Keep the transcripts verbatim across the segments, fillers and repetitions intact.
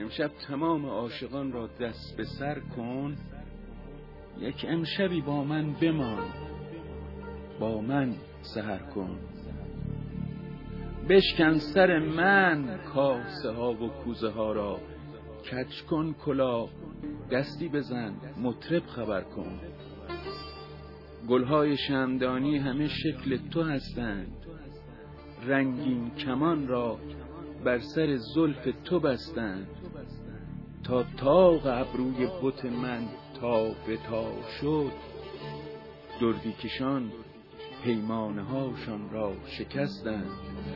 امشب تمام عاشقان را دست به سر کن، یک امشبی با من بمان، با من سحر کن. بشکن سر من کاسه ها و کوزه ها را، کج کن کلاه دستی بزن مطرب خبر کن. گلهای شمعدانی همه شکل تو هستند، رنگین کمان را بر سر زلف تو بستند. تا طاق ابروی بت من تا به تا شد، دردی کشان پیمانه هاشان را شکستند.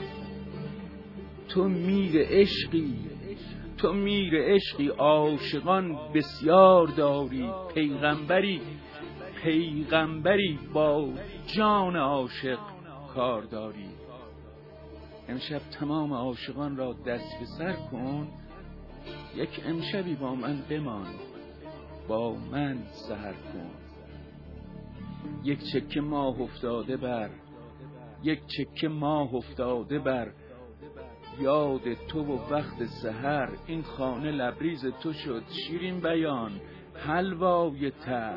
تو میر عشقی، تو میر عشقی، عاشقان بسیار داری. پیغمبری، پیغمبری با جان عاشق کار داری. امشب تمام عاشقان را دست به سر کن، یک امشبی با من بمان، با من سحر کن. یک چکه ماه افتاده بر، یک چکه ماه افتاده بر یاد تو و وقت سحر. این خانه لبریز تو شد شیرین بیان حلوای تر.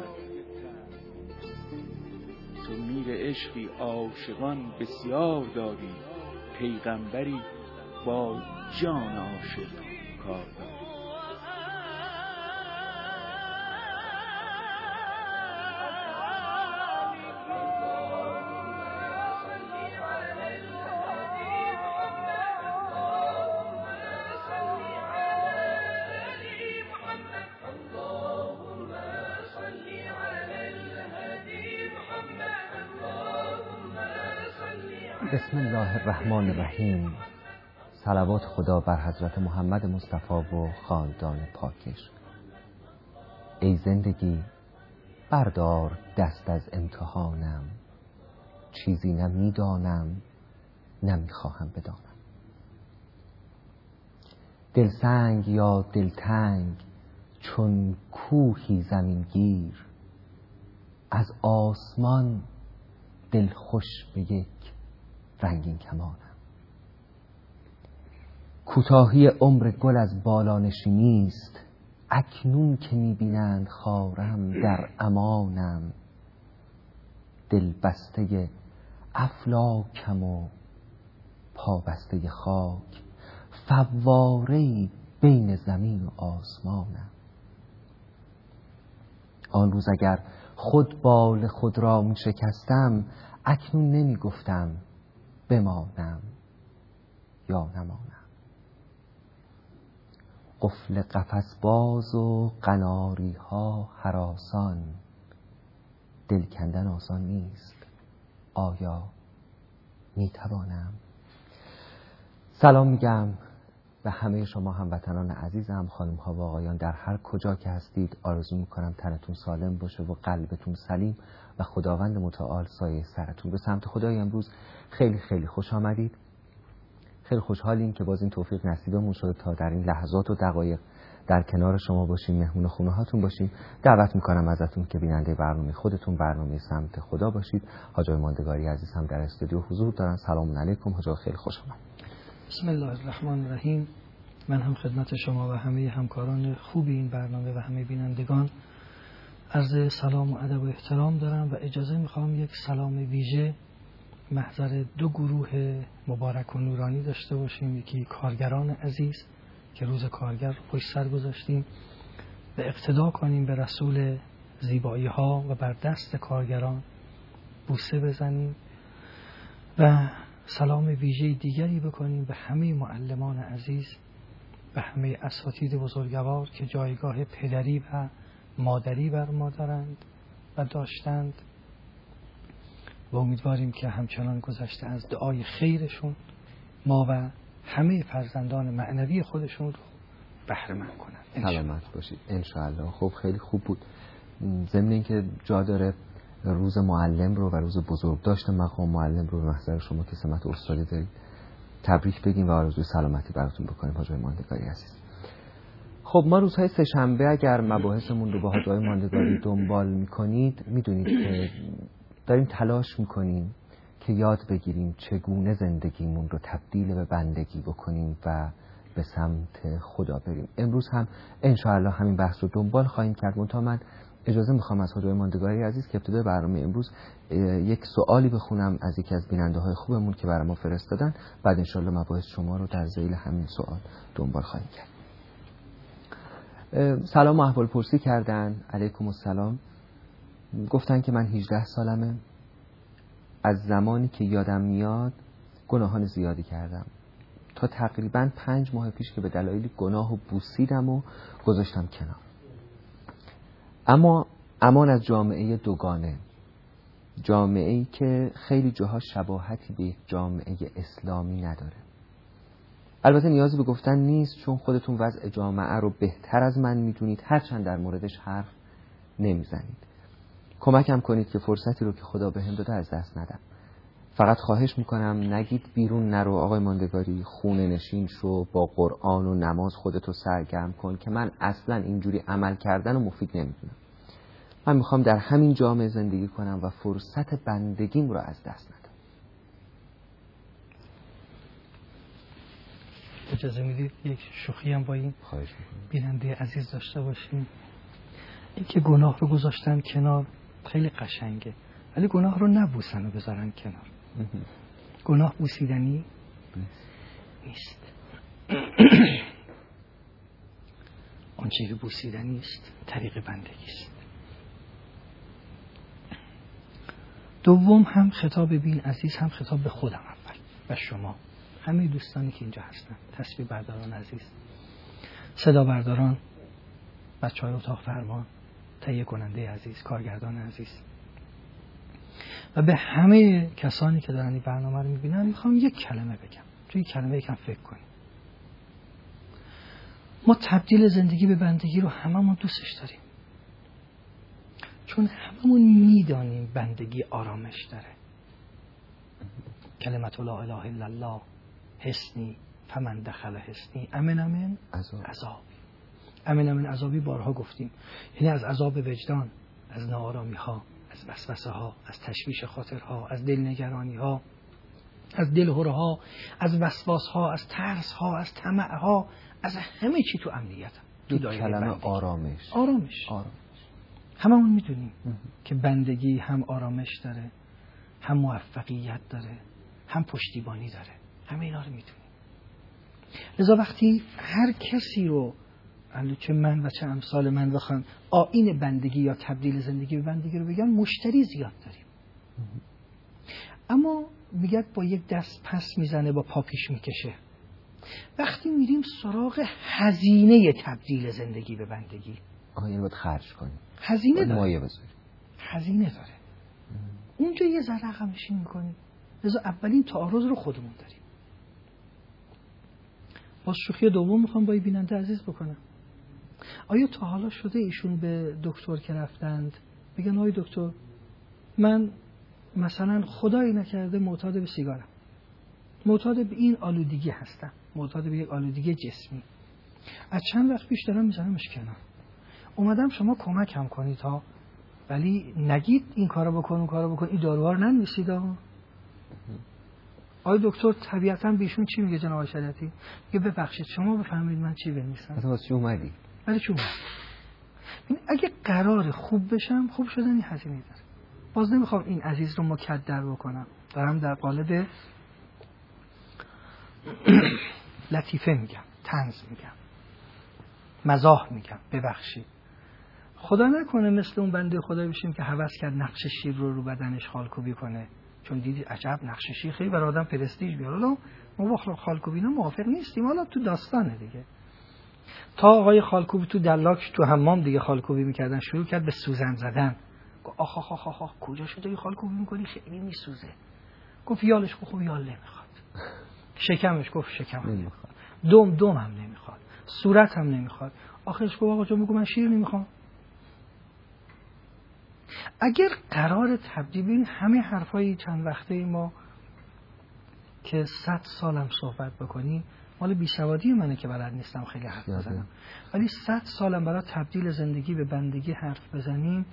تو میر عشقی، عاشقان بسیار داری. پیغمبری با جان عاشق کار داری. بسم الله الرحمن الرحیم. صلوات خدا بر حضرت محمد مصطفی و خاندان پاکش. ای زندگی بردار دست از امتحانم، چیزی نه میدانم نه میخواهم بدانم. دلسنگ یا دلتنگ چون کوهی زمینگیر، از آسمان دل خوش به یک رنگین کمانم. کوتاهی عمر گل از بالا نشینی است، اکنون که میبینند خارم در امانم. دل بسته افلاکم و پا بسته خاک، فواره‌ای بین زمین و آسمانم. آن روز اگر خود بال خود را می شکستم، اکنون نمی گفتم بمانم یا نمانم. قفل قفس باز و قناری ها هراسان، دل کندن آسان نیست، آیا می توانم؟ سلام میگم به همه شما هموطنان عزیزم، خانم ها و آقایان، در هر کجا که هستید. آرزو میکنم تنتون سالم باشه و قلبتون سلیم و خداوند متعال سایه سرتون. به سمت خدای امروز خیلی خیلی خوش آمدید. خیلی خوشحالیم که باز این توفیق نصیبمون شده تا در این لحظات و دقایق در کنار شما باشیم، مهمون خونه هاتون باشیم. دعوت میکنم ازتون که بیننده برنامه خودتون، برنامه سمت خدا باشید. حاج آقای ماندگاری عزیز هم در استودیو حضور دارن. سلام علیکم حاج آقا، خیلی خوش آمدید. بسم الله الرحمن الرحیم. من هم خدمت شما و همه همکاران خوب این برنامه و همه بینندگان عرض سلام و ادب و احترام دارم و اجازه میخوام یک سلام ویژه محضر دو گروه مبارک و نورانی داشته باشیم. یکی کارگران عزیز که روز کارگر پشت سر گذاشتیم و اقتدا کنیم به رسول زیبایی ها و بر دست کارگران بوسه بزنیم و سلام ویژه دیگری بکنیم به همه معلمان عزیز و همه اساتید بزرگوار که جایگاه پدری و مادری بر ما دارند و داشتند و امیدواریم که همچنان گذشته از دعای خیرشون ما و همه فرزندان معنوی خودشون رو بهره مند کنند. سلامت باشید انشاءالله. خب خیلی خوب بود. ضمن اینکه جا داره روز معلم رو و روز بزرگ داشته مقام معلم رو به محضر شما که سمت استادی دارید تبریک بگیم و آرزوی سلامتی براتون بکنیم حاج آقای ماندگاری عزیز. خب ما روزهای سه شنبه اگر مباحثمون رو با حاج آقای ماندگاری دنبال میکنید میدونید که داریم تلاش میکنیم که یاد بگیریم چگونه زندگیمون رو تبدیل به بندگی بکنیم و به سمت خدا بریم. امروز هم انشاءالله همین بحث رو دنبال خواهیم کرد. منتها من اجازه میخوام از خدای ماندگاری عزیز که ابتدای برنامه امروز یک سوالی بخونم از یکی از بیننده های خوبمون که برای ما فرستادن، بعد انشاءالله مباحث شما رو در ذیل همین سوال دنبال خواهیم کرد. سلام و احوال پرسی کردن. علیکم السلام. گفتن که من هجده سالمه، از زمانی که یادم میاد گناهان زیادی کردم تا تقریبا پنج ماه پیش که به دلایل گناه و بوسیدم و گذاشتم کنار. اما امان از جامعه دوگانه، جامعه‌ای که خیلی جاها شباهتی به یک جامعه اسلامی نداره. البته نیازی به گفتن نیست چون خودتون وضع جامعه رو بهتر از من میدونید، هرچند در موردش حرف نمیزنید. کمکم کنید که فرصتی رو که خدا بهم داده از دست ندم. فقط خواهش میکنم نگید بیرون نرو آقای ماندگاری، خونه نشین شو، با قرآن و نماز خودتو سرگرم کن، که من اصلا اینجوری عمل کردن و مفید نمیدونم. من میخوام در همین جامعه زندگی کنم و فرصت بندگیم رو از دست ندم. اجازه میدید یک شوخی هم با این بیننده عزیز داشته باشیم؟ این که گناه رو گذاشتن کنار خیلی قشنگه، ولی گناه رو نبوسن و بذارن کنار. گناه بوسیدنی نیست. اون چیزی که بوسیدنی است طریق بندگی است. دوم هم خطاب بین عزیز، هم خطاب به خودم اول و شما همه دوستانی که اینجا هستن، تسبیح برداران عزیز، صدا برداران، بچه‌های اتاق فرمان، تهیه کننده عزیز، کارگردان عزیز و به همه کسانی که دارن این برنامه رو میبینن میخوام یک کلمه بگم. توی کلمه یکم فکر کنیم. ما تبدیل زندگی به بندگی رو هممون دوستش داریم، چون هممون میدانیم بندگی آرامش داره. کلمت لا اله الا الله حسنی فمن دخل حسنی امن امن عذاب. امن امن عذابی بارها گفتیم، یعنی از عذاب وجدان، از ناآرامی ها، از وسوسه ها، از تشویش خاطرها، از دلنگرانی ها، از دلهره ها، از وسواس ها، از ترس ها، از طمع ها، از همه چی تو امنیت. دو کلمه آرامش. آرامش. آرامش. هممون میدونیم که بندگی هم آرامش داره، هم موفقیت داره، هم پشتیبانی داره. همه اینا رو میدونیم. لذا وقتی هر کسی رو، چه من و چه امثال من بخوان آیین بندگی یا تبدیل زندگی به بندگی رو بگن، مشتری زیاد داریم. اما میگه با یک دست پس میزنه، با پا پیش میکشه. وقتی میریم سراغ هزینه تبدیل زندگی به بندگی، آها یعنی باید خرج کنیم، هزینه داره، مایه بذاریم، هزینه داره. اونجا یه ذره رقم نشین میکنیم. لذا اولین تعارض رو خودمون داریم. باز شوخی دوم میخوام با این بیننده عزیز بکنم. آیا تا حالا شده ایشون به دکتر که رفتند بگن آی دکتر من مثلا خدایی نکرده معتاد به سیگارم، معتاد به این آلودگی هستم، معتاد به یک آلودگی جسمی، از چند وقت پیش دارم میذارمش کنار، اومدم شما کمک هم کنید ها، ولی نگید این کارو بکن اون کارو بکن، این داروها رو ننویسید ها. آی دکتر طبیعتاً بیشون چی میگه جناب شریعتی؟ میگه ببخشید شما بفهمید من چی بنویسم. مثلا واسه چی اومدی؟ ولی چی اومد؟ اگه قرار خوب بشم، خوب شدن هزینه داره. باز نمیخوام این عزیز رو مکدر بکنم، دارم در قالب لطیفه میگم، طنز میگم، مزاح میگم، ببخشید. خدا نکنه مثل اون بنده خدا بشیم که هوس کرد نقش شیر رو رو بدنش خالکوبی کنه، چون دیدی عجب نقش شیر خیلی برای آدم پرستیژ بیاره. حالا ما با خالکوبی اینا موافق نیستیم، حالا تو داستانه دیگه. تا آقای خالکوبی تو دلاک تو حمام دیگه خالکوبی میکردن، شروع کرد به سوزن زدن. گفت آخ آخ آخ آخ کجا شده این خالکوبی میکنی، خیلی میسوزه. گفت یالش گفت یال نمیخواد. شکمش گفت شکم نمیخواد. دم دم هم نمیخواد. صورت هم نمیخواد. آخرش گفت آقا جون میگم من شیر نمیخوام. اگر قرار تبدیل این همه حرفای چند وقته ما که صد سالم صحبت بکنیم، مال بیسوادی منه که بلد نیستم خیلی حرف بزنم، ولی صد سالم برای تبدیل زندگی به بندگی حرف بزنیم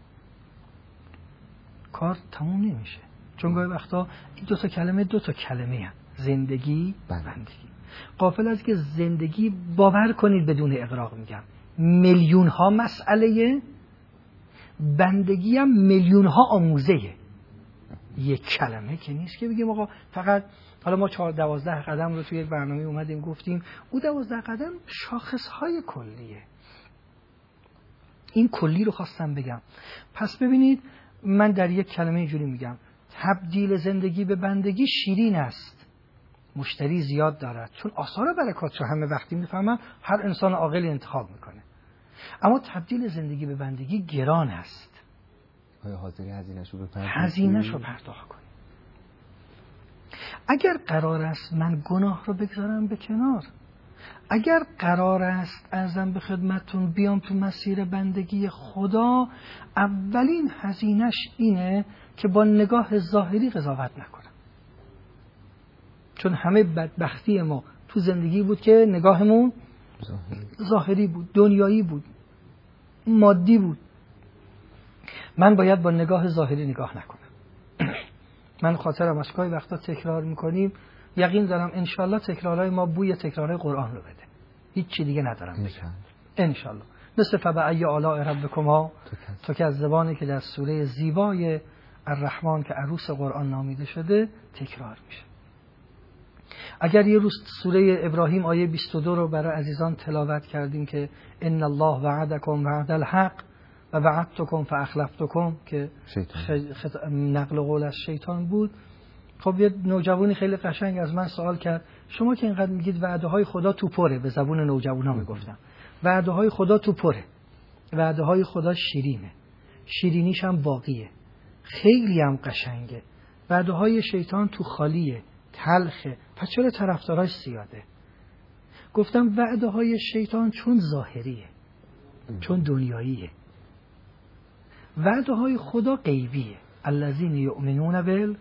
کار تموم نمیشه. چون گاهی وقتا این دو تا کلمه دو تا کلمه هست، زندگی بندگی. غافل از که زندگی، باور کنید بدون اغراق میگم، میلیون ها مسئله، بندگی هم میلیون ها آموزه. یک کلمه که نیست که بگیم آقا فقط، حالا ما چهار دوازده قدم رو توی یک برنامه اومدیم گفتیم، او دوازده قدم شاخص های کلیه. این کلی رو خواستم بگم. پس ببینید من در یک کلمه اینجوری میگم، تبدیل زندگی به بندگی شیرین است، مشتری زیاد دارد، چون آثار برکات رو همه وقتی میفهمن هر انسان عاقلی انتخاب میکنه. اما تبدیل زندگی به بندگی گران است. آیا حاضری هزینه‌ش رو بپردازی؟ هزینه‌ش رو پرداخت کنی. اگر قرار است من گناه رو بگذارم به کنار، اگر قرار است ارزم به خدمتتون بیام تو مسیر بندگی خدا، اولین هزینه‌ش اینه که با نگاه ظاهری قضاوت نکنم. چون همه بدبختی ما تو زندگی بود که نگاهمون ظاهری, ظاهری بود، دنیایی بود، مادی بود. من باید با نگاه ظاهری نگاه نکنم. من خاطرم از گاهی وقتا تکرار میکنیم، یقین دارم انشالله تکرارهای ما بوی تکرارهای قرآن رو بده، هیچ چی دیگه ندارم بگم انشالله. مثل فبأی آلاء ربکما تکذبان که در سوره زیبای الرحمن که عروس قرآن نامیده شده تکرار میشه. اگر یه روز سوره ابراهیم آیه بیست و دو رو برای عزیزان تلاوت کردیم که ان الله وعدکم وعد الحق و وعدتکم فاخلفتکم که خط... نقل قول از شیطان بود. خب یه نوجوانی خیلی قشنگ از من سوال کرد، شما که اینقدر میگید وعده های خدا تو پره، به زبون نوجوانا میگفتم وعده های خدا تو پره، وعده های خدا شیرینه، شیرینیش هم باقیه، خیلی هم قشنگه. وعده های شیطان تو خالیه، تلخه، پس چرا طرفداراش زیاده؟ گفتم وعده های شیطان چون ظاهریه، چون دنیاییه. وعده های خدا غیبیه، الذین یؤمنون بالغیب.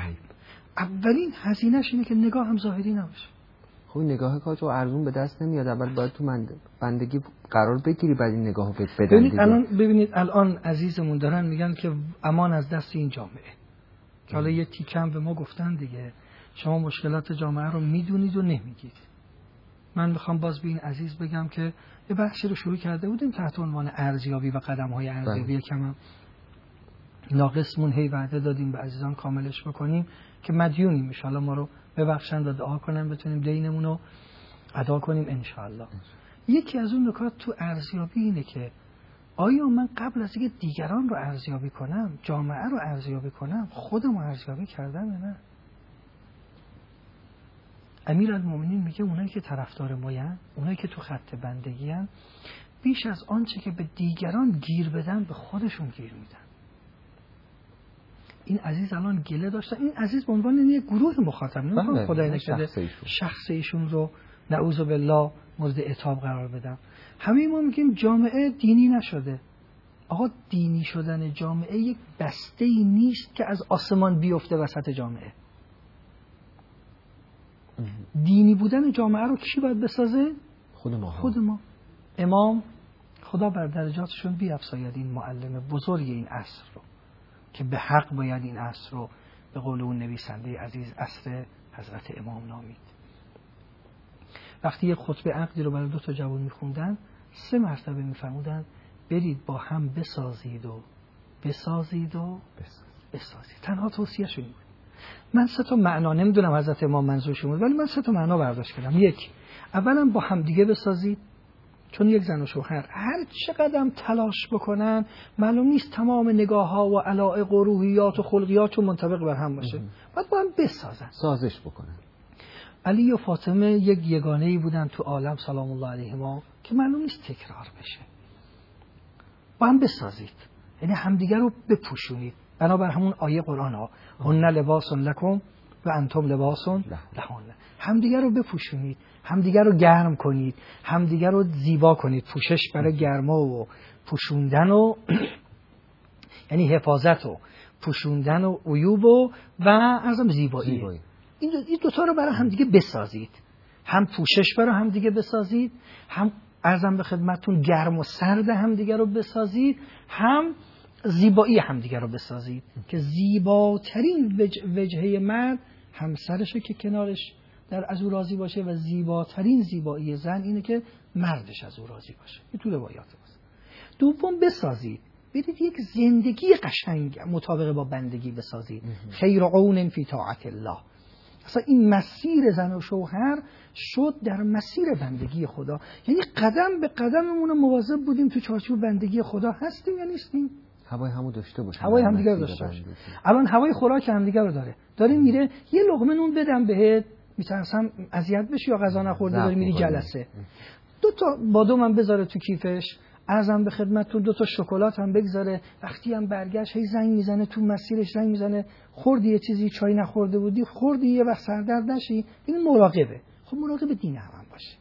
اولین هزینه‌ش اینه که نگاه هم ظاهری نباشه. خب نگاه کاج و ارزون به دست نمیاد، اول باید تو بندگی قرار بگیری بعد این نگاهو بدن. ببینید الان ببینید الان عزیزمون دارن میگن که امان از دست این جامعه، که حالا یه تیکم به ما گفتن دیگه، شما مشکلات جامعه رو میدونید و نمیگید. من میخوام باز به این عزیز بگم که یه بحثی رو شروع کرده بودیم تحت عنوان ارزیابی و قدم‌های ارزیابی، کم ناقصمون هی وعده دادیم به عزیزان کاملش بکنیم که مدیونیم، ان شاءالله ما رو ببخشند و دعا کنن بتونیم دینمون رو ادا کنیم ان شاءالله. یکی از اون نکات تو ارزیابی اینه که آیا من قبل از اینکه دیگران رو ارزیابی کنم، جامعه رو ارزیابی کنم، خودم رو ارزیابی کردم یا نه؟ امیرالمومنین میگه اونایی که طرفدار ماین، اونایی که تو خط بندگی ان، بیش از آنچه که به دیگران گیر بدن به خودشون گیر میدن. این عزیز الان گله داشتن، این عزیز به عنوان یک گروه مخاطب، نمیخوام خدای نکرده شخص ایشون رو نعوذ بالله مورد عتاب قرار بدم. همه ما میگیم جامعه دینی نشده. آقا دینی شدن جامعه یک بسته‌ای نیست که از آسمان بیفته وسط جامعه. دینی بودن جامعه رو کی باید بسازه؟ خود ما. خود ما. امام خدا بر درجاتشون بیفزاید این معلم بزرگ این عصر رو که به حق باید این عصر رو به قول اون نویسنده عزیز عصر حضرت امام نامید. وقتی یک خطبه عقدی رو برای دو تا جوان میخوندن، سه مرتبه میفرمودن برید با هم بسازید و بسازید و بسازید. تنها توصیه شون بود. من سه تا معنا نمیدونم حضرت امام منظورشون بود، ولی من سه تا معنا برداشت کردم. یک، اولا با هم دیگه بسازید، چون یک زن و شوهر هر چقدر تلاش بکنن معلوم نیست تمام نگاه ها و علایق و روحیات و خلقیات چون منطبق بر هم باشه، باید با هم بسازن، سازش بکنن. علی و فاطمه یک یگانه‌ای بودن تو عالم سلام الله علیهما که معلوم نیست تکرار بشه. با هم بسازید، یعنی همدیگر رو بپوشونید. بنابر همون آیه قرآن ها هن لباس لکم و انتم لباس لهن، همدیگر رو بپوشونید، همدیگر رو گرم کنید، همدیگر رو زیبا کنید. پوشش برای گرما و پوشوندن و یعنی حفاظت و پوشوندن و عیوب و و ارزم زیبایی. زیبایی. این دو, این دو تا رو برای همدیگه بسازید. هم پوشش برای همدیگه بسازید، هم ارزم به خدمتتون گرم و سرد همدیگه رو بسازید، هم زیبایی همدیگه رو بسازید که زیباترین وجه، وجهه مرد همسرشه که کنارش در از او راضی باشه و زیباترین زیبایی زن اینه که مردش از او راضی باشه. این تو روایات هست. دوم بسازید، برید یک زندگی قشنگ مطابق با بندگی بسازید. خیر عون فی طاعت الله. اصلا این مسیر زن و شوهر شد در مسیر بندگی خدا، یعنی قدم به قدممون مواظب بودیم تو چارچوب بندگی خدا هستیم یا نیستیم. هوای همو داشته باشیم، هوای همدیگه رو داشته باشیم. الان هوای خوراک همدیگه رو داره داره میره یه لقمه نون بدم بهت میترسم اذیت بشی یا غذا نخورده داری میری جلسه، دو تا بادام هم بذاره تو کیفش، ارزم به خدمتتون دو تا شکلات هم بگذاره، وقتی هم برگشت هی زنگ میزنه تو مسیرش زنگ میزنه خوردی یه چیزی چای نخورده بودی خوردی یه وقت سردرد نشی، این مراقبه. خب مراقب دین هم, هم باشه.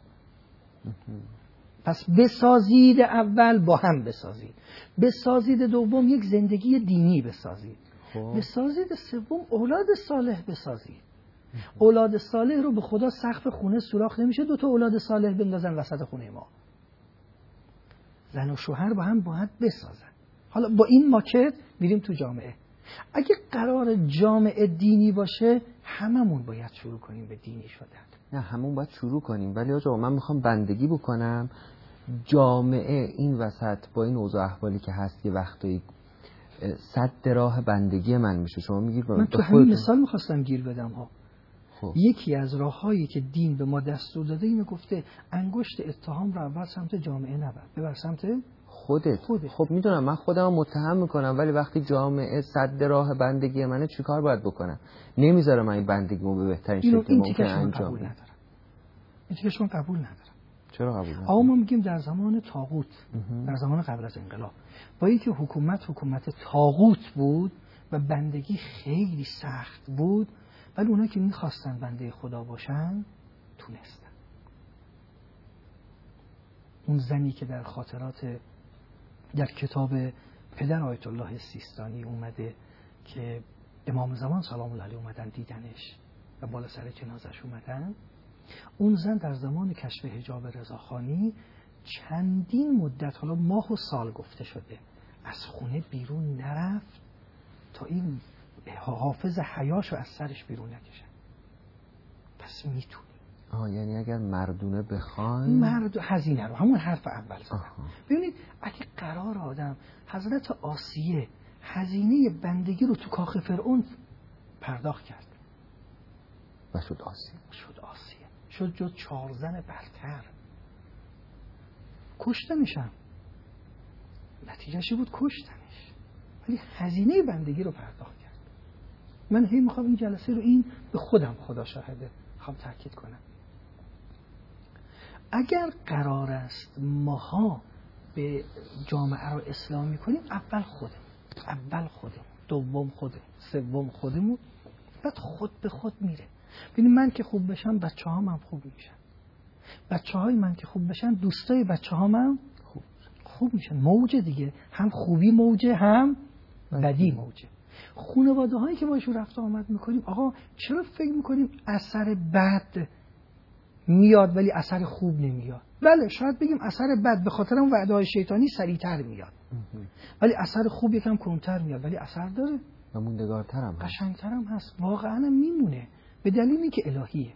پس بسازید، اول با هم بسازید، بسازید دوم یک زندگی دینی بسازید، بسازید سوم اولاد صالح بسازید. اولاد صالح رو به خدا سقف خونه سوراخ نمیشه دو تا اولاد صالح بندازن وسط خونه ما. زن و شوهر با هم باید بسازن. حالا با این ماکت میریم تو جامعه. اگه قرار جامعه دینی باشه هممون باید شروع کنیم به دینی شدن. نه همون باید شروع کنیم، ولی آقا من میخوام بندگی بکنم. جامعه این وسط با این اوضاع احوالی که هست یه وقتایی صد راه بندگی من میشه. شما میگید من تو همین مثال میخواستم گیر بدم ها. خب. یکی از راههایی که دین به ما دستور داده اینه گفته انگشت اتهام رو اول سمت جامعه نبر، ببر سمت خودت. خودت. خب میدونم من خودم متهم میکنم، ولی وقتی جامعه صد راه بندگی منه چیکار باید بکنم؟ نمیذاره من این بندگیمو به بهترین شکل ممکن انجام بدم. این تیکشون قبول ندارم. چرا قبول ندارم؟ آقا ما میگیم در زمان طاغوت، در زمان قبل از انقلاب، با اینکه حکومت حکومت طاغوت بود و بندگی خیلی سخت بود، ولی اونا که میخواستن بنده خدا باشن تونستن. اون زنی که در خاطرات در کتاب پدر آیت الله سیستانی اومده که امام زمان سلام الله علیه اومدن دیدنش و بالا سر جنازش اومدن، اون زن در زمان کشف حجاب رضاخانی چندین مدت، حالا ماه و سال گفته شده، از خونه بیرون نرفت تا این حافظ حیاشو از سرش بیرون نکشن. پس میتونی. آه یعنی اگر مردونه بخوان مرد هزینه رو همون حرف اول زدم. ببینید اگه قرار آدم حضرت آسیه هزینه بندگی رو تو کاخ فرعون پرداخت کرد و شد آسیه شد آسیه شد جز چهار زن برتر، کشتنشم نتیجهشی بود کشتنش، ولی هزینه بندگی رو پرداخت کرد. من هی میخوام این جلسه رو این به خودم خدا شاهده میخوام تاکید کنم. اگر قرار است ماها به جامعه رو اسلامی کنیم اول خودم اول خودم دوم خودم سوم خودمون، بعد خود به خود میره. ببین من که خوب بشم بچه هام هم خوب میشن، بچه های من که خوب بشن دوستای بچه هام هم خوب, خوب میشن. موجه دیگه، هم خوبی موجه هم بدی موجه. خانواده هایی که باشون رفت آمد میکنیم، آقا چرا فکر میکنیم اثر بد میاد ولی اثر خوب نمیاد؟ بله شاید بگیم اثر بد به خاطر اون وعده های شیطانی سریعتر میاد، ولی اثر خوب یکم کمتر میاد، ولی اثر داره و موندگارتر هم هست، قشنگتر هم هست، واقعا هم میمونه به دلیل اینکه الهیه.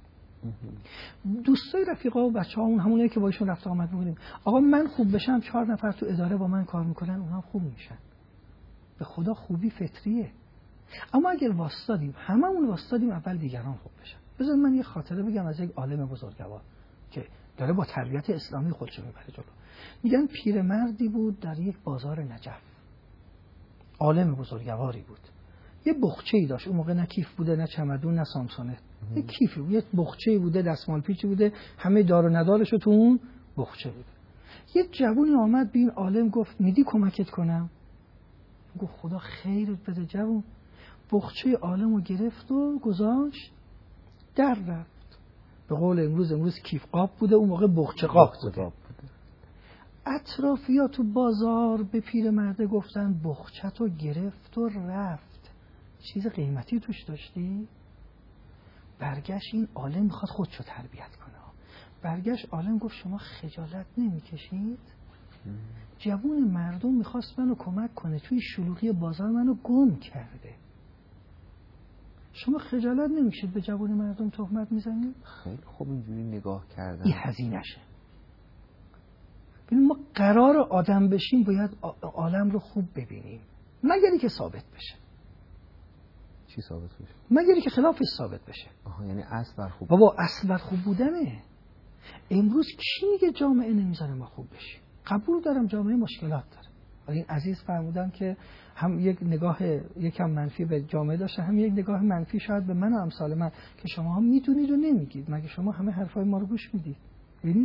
دوستای رفیقا و بچه‌هامون همونایی که باشون رفت آمد میکنیم، آقا من خوب بشم چهار نفر تو اداره با من کار میکنن اونها خوب میشن. به خدا خوبی فطریه. اما اگر واسطادیم هممون واسطادیم اول دیگران خوب بشن. بذار من یه خاطره بگم از یک عالم بزرگوار که داره با تربیت اسلامی خودش میبره جلو. میگن پیرمردی بود در یک بازار نجف، عالم بزرگواری بود، یه بخچه‌ای داشت. اون موقع نه کیف بوده نه چمدون نه سامسونه، یه کیفی بود، یه بخچه‌ای بوده، دستمال پیچی بوده، همه دار و ندارشو تو اون بخچه بود. یه جوونی آمد به این عالم گفت میدی کمکت کنم؟ گفت خدا خیرت بده جوون. بخچه عالمو گرفت و گذاشت در رفت. به قول امروز امروز کیف قاب بوده، اون موقع بخچه قاب بوده. اطرافیا تو بازار به پیرمرد گفتن بخچه‌تو گرفت و رفت، چیز قیمتی توش داشتی؟ برگشت این عالم میخواد خودشو تربیت کنه، برگشت عالم گفت شما خجالت نمیکشید؟ جوون مردم میخواست منو کمک کنه، توی شلوغی بازار منو گم کرده. شما خجالت نمیشید به جوان مردم تهمت میزنید؟ خیلی خوب اینجوری نگاه کردن. این هزینه‌شه. ببین ما قرار آدم بشیم باید عالم رو خوب ببینیم، مگری که ثابت بشه. چی ثابت بشه؟ مگری که خلافش ثابت بشه. آها، یعنی اصل بر خوب. بابا اصل بر خوب بودنه. امروز کی میگه جامعه نمیذاره ما خوب بشیم؟ قبول دارم جامعه مشکلات داره. ولی این عزیز فرمودن که هم یک نگاه یکم منفی به جامعه داشته، هم یک نگاه منفی شاید به من و امثال من که شما هم میدونید و نمیگید. مگه شما همه حرفای ما رو گوش میدید؟ ببینید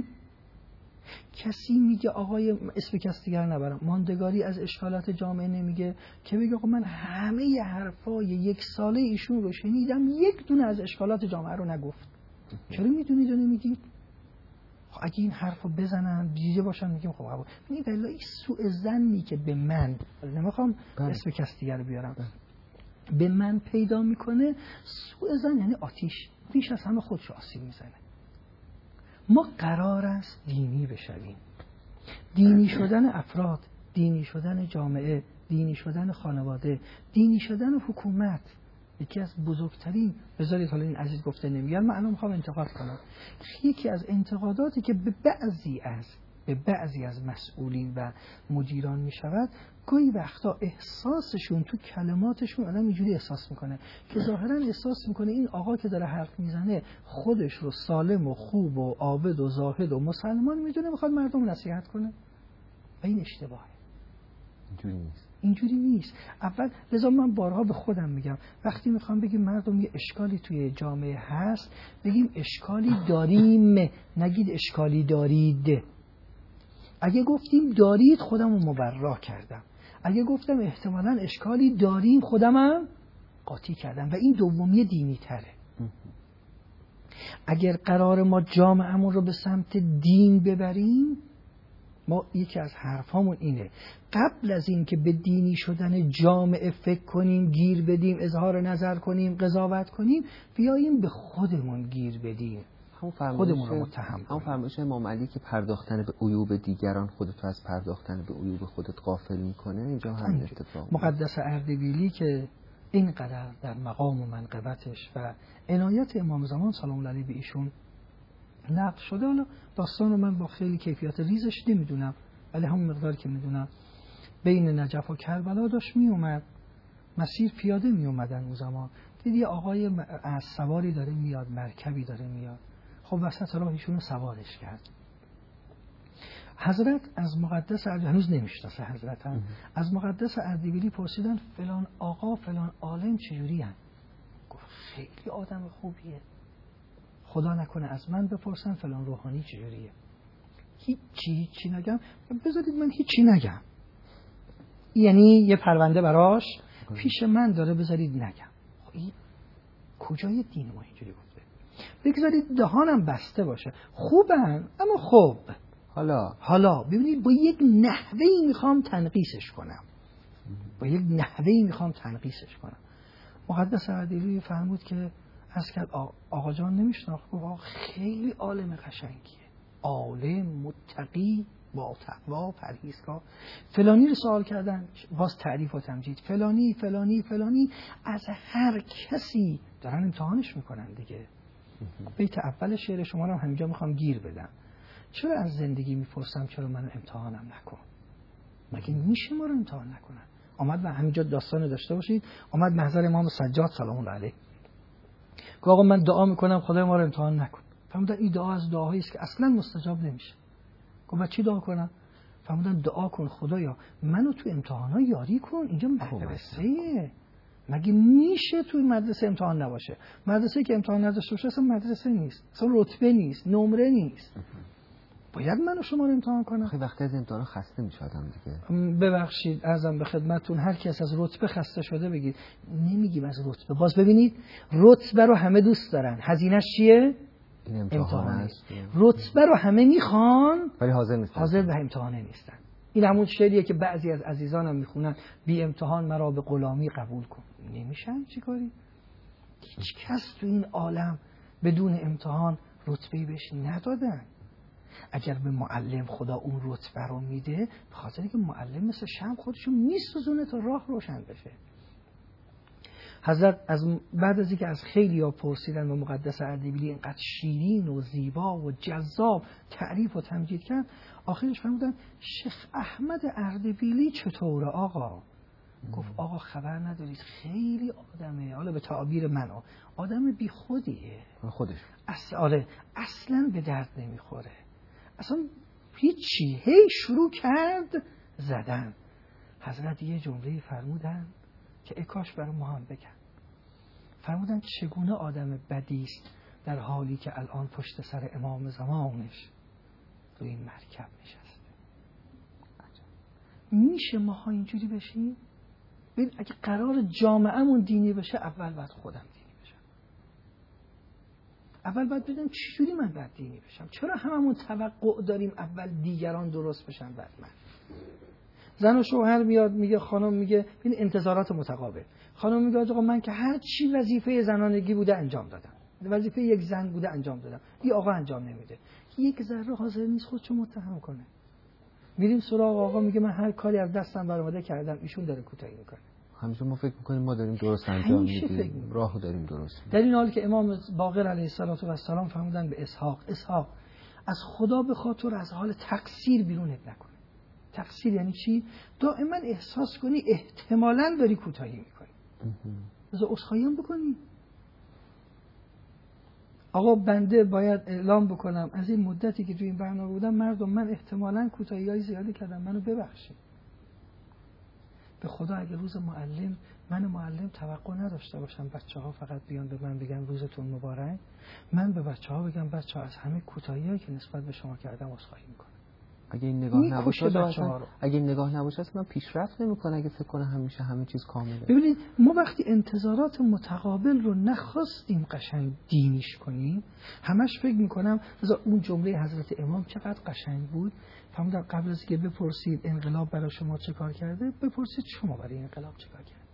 کسی میگه آقای اسم کس دیگر نبرم، ماندگاری از اشکالات جامعه نمیگه که بگه آقا من همه حرفای یک ساله ایشون رو شنیدم، یک دونه از اشکالات جامعه رو نگفت. چرا میدونید و نمیگید؟ اگه این حرفو بزنن دیده باشن میگیم خب قبول. این والا این سوء ظنی که به من، نمیخوام اسم کس دیگر رو بیارم، به من پیدا میکنه، سوء ظن یعنی آتیش بیش از همه خودشو آسیب میزنه. ما قرار است دینی بشویم. دینی شدن افراد، دینی شدن جامعه، دینی شدن خانواده، دینی شدن حکومت یکی از بزرگترین، بذارید حالا این عزیز گفته نمیگم، من الان میخوام انتقاد کنم، یکی از انتقاداتی که به بعضی از به بعضی از مسئولین و مدیران میشود، گاهی وقتا احساسشون تو کلماتشون آدم اینجوری احساس میکنه که ظاهرا احساس میکنه این آقا که داره حرف میزنه خودش رو سالم و خوب و عابد و زاهد و مسلمان میدونه، میخواد مردم نصیحت کنه. و این اشتباهه. اینجوری نیست. اینجوری نیست. اول لذا من بارها به خودم میگم وقتی میخوام بگیم مردم یه اشکالی توی جامعه هست، بگیم اشکالی داریم، نگید اشکالی دارید. اگه گفتیم دارید خودم رو مبرا کردم، اگه گفتم احتمالاً اشکالی داریم خودمم قاطی کردم و این دومی دینی تره. اگر قرار ما جامعه‌مون رو به سمت دین ببریم، ما یکی از حرفامون اینه قبل از این که به دینی شدن جامعه فکر کنیم، گیر بدیم، اظهار نظر کنیم، قضاوت کنیم، بیاییم به خودمون گیر بدیم، خودمون رو متهم کنیم. همون فرمایش امام علی که پرداختن به عیوب دیگران خودت از پرداختن به عیوب خودت غافل میکنه، اینجا همین اتفاق. مقدس اردبیلی که اینقدر در مقام و منقبتش و عنایت امام زمان سلام الله علیه به ایشون نقل شده، حالا داستان رو من با خیلی کیفیت ریزش نمیدونم ولی همون مقدار که میدونم، بین نجف و کربلا داشت می اومد، مسیر پیاده می اومدن اون زمان، دیدی آقای از سواری داره میاد، مرکبی داره میاد، خب وسط راه ایشون رو سوارش کرد. حضرت از مقدس اردبیلی هنوز نمیشناسه حضرت هم. از مقدس اردبیلی پرسیدن فلان آقا فلان عالم چجوری هن؟ گفت خیلی آدم خوبیه، خدا نکنه از من بپرسن فلان روحانی چجوریه. هیچی هیچی نگم، بذارید من هیچی نگم، یعنی یه پرونده براش پیش من داره، بذارید نگم. این کجای دین ما اینجوری گفته؟ بگذارید دهانم بسته باشه، خوبن اما خوب حالا حالا ببینید با یک نحوهی میخوام تنقیسش کنم، با یک نحوهی میخوام تنقیسش کنم. مقدس اردبیلی فرمود که از کرد آقا جان نمیشناخت، گفت خیلی عالم قشنگیه، عالم متقی با تقوا پرهیزگار. فلانی رو سوال کردن، باز تعریف و تمجید، فلانی فلانی فلانی، از هر کسی دارن امتحانش میکنن دیگه. بیت اول شعر شما رو همینجا میخوام گیر بدم. چرا از زندگی میپرسم چرا منو امتحانم نکن؟ مگه میشه ما رو امتحان نکنن؟ آمد و همینجا داستان داشته باشید، آمد محضر امام سجاد سلام الله علیه، گفت آقا من دعا میکنم خدای ما رو امتحان نکن. فرمودن این دعا از دعاهایی است که اصلا مستجاب نمیشه. گفت چی دعا کنم؟ فرمودن دعا کن خدایا منو تو امتحانا یاری کن، اینجا مدرسه، مگه میشه توی مدرسه امتحان نباشه؟ مدرسه که امتحان نداشته باشه اصلا مدرسه نیست، اصلا رتبه نیست، نمره نیست. باید منو شما رو امتحان کنم؟ خیلی وقتی از امتحان خسته میشه آدم دیگه. ببخشید عرضم به خدمتتون، هر کس از رتبه خسته شده بگید نمیگیم از رتبه. باز ببینید رتبه رو همه دوست دارن، هزینه‌اش چیه؟ امتحان است. رتبه رو همه میخوان ولی حاضر نیستن، حاضر به امتحانه نیستن. این همون شعریه که بعضی از عزیزانم میخونن، بی امتحان مرا به غلامی قبول کن. نمیشن چیکاری؟ هیچ کس تو این عالم بدون امتحان رتبه‌ای بهش ندادن. اگر به معلم خدا اون رتبه رو میده، به خاطر که معلم مثل شمع خودشو میسوزونه تا راه روشن بشه. حضرت از بعد از اینکه از خیلی ها پرسیدن و مقدس اردبیلی اینقدر شیرین و زیبا و جذاب تعریف و تمجید کرد، آخرش فرمودن شیخ احمد اردبیلی چطوره آقا؟ گفت آقا خبر ندارید خیلی آدمه، حالا به تعبیر من آدم بی خودیه، خودش اصلا اصلا به درد نمیخوره، اصلا هیچی، هی شروع کرد زدن. حضرت یه جمله فرمودن که اکاش برای ما هم بگن. فرمودن چگونه آدم بدی است در حالی که الان پشت سر امام زمانش روی این مرکب نشسته. میشه ماها اینجوری بشیم؟ ببین اگه قرار جامعهمون دینی بشه، اول باید خودم دینی بشم. اول باید بدونم چجوری من باید دینی بشم. چرا هممون توقع داریم اول دیگران درست بشن بعد من؟ زن و شوهر میاد میگه خانم میگه این انتظارات متقابل. خانم میگه آقا من که هر چی وظیفه زنانگی بوده انجام دادم، وظیفه یک زن بوده انجام دادم، این آقا انجام نمیده. یک ذره حاضر نیست خودشو متهم کنه. میریم سراغ آقا میگه من هر کاری از دستم برآمده کردم، ایشون داره کوتاهی میکنه. همیشه ما فکر میکنیم ما داریم درست انجام میدیم، راهو داریم درست میدیم. در این حال که امام باقر علیه السلام فرمودن به اسحاق، اسحاق از خدا به خاطر از حال تقصیر بیرونت نکن. تقصیر یعنی چی؟ دائما احساس کنی احتمالاً داری کوتاهی میکنی، بذار عذرخواهی هم بکنی. آقا بنده باید اعلام بکنم از این مدتی که تو این برنامه بودم مردم من احتمالاً کوتاهی‌های زیادی کردم، منو ببخشید. به خدا اگه روز معلم من معلم توقع نداشته باشم بچه‌ها فقط بیان به من بگن روزتون مبارک، من به بچه‌ها بگم بچه‌ها از همه کوتاهی‌هایی که نسبت به شما کردم عذرخواهی میکنم. اگه این نگاه نباشه اصلا اگه این نگاه نباشه اصلا پیشرفت نمیکنه. اگه فکر کنه همیشه همه چیز کامله. ببینید ما وقتی انتظارات متقابل رو نخواستیم قشنگ دینیش کنیم، همش فکر میکنم مثلا اون جمله حضرت امام چقدر قشنگ بود. فرمودن قبل از اینکه بپرسید انقلاب برای شما چه کار کرده، بپرسید شما برای انقلاب چه کار کرد.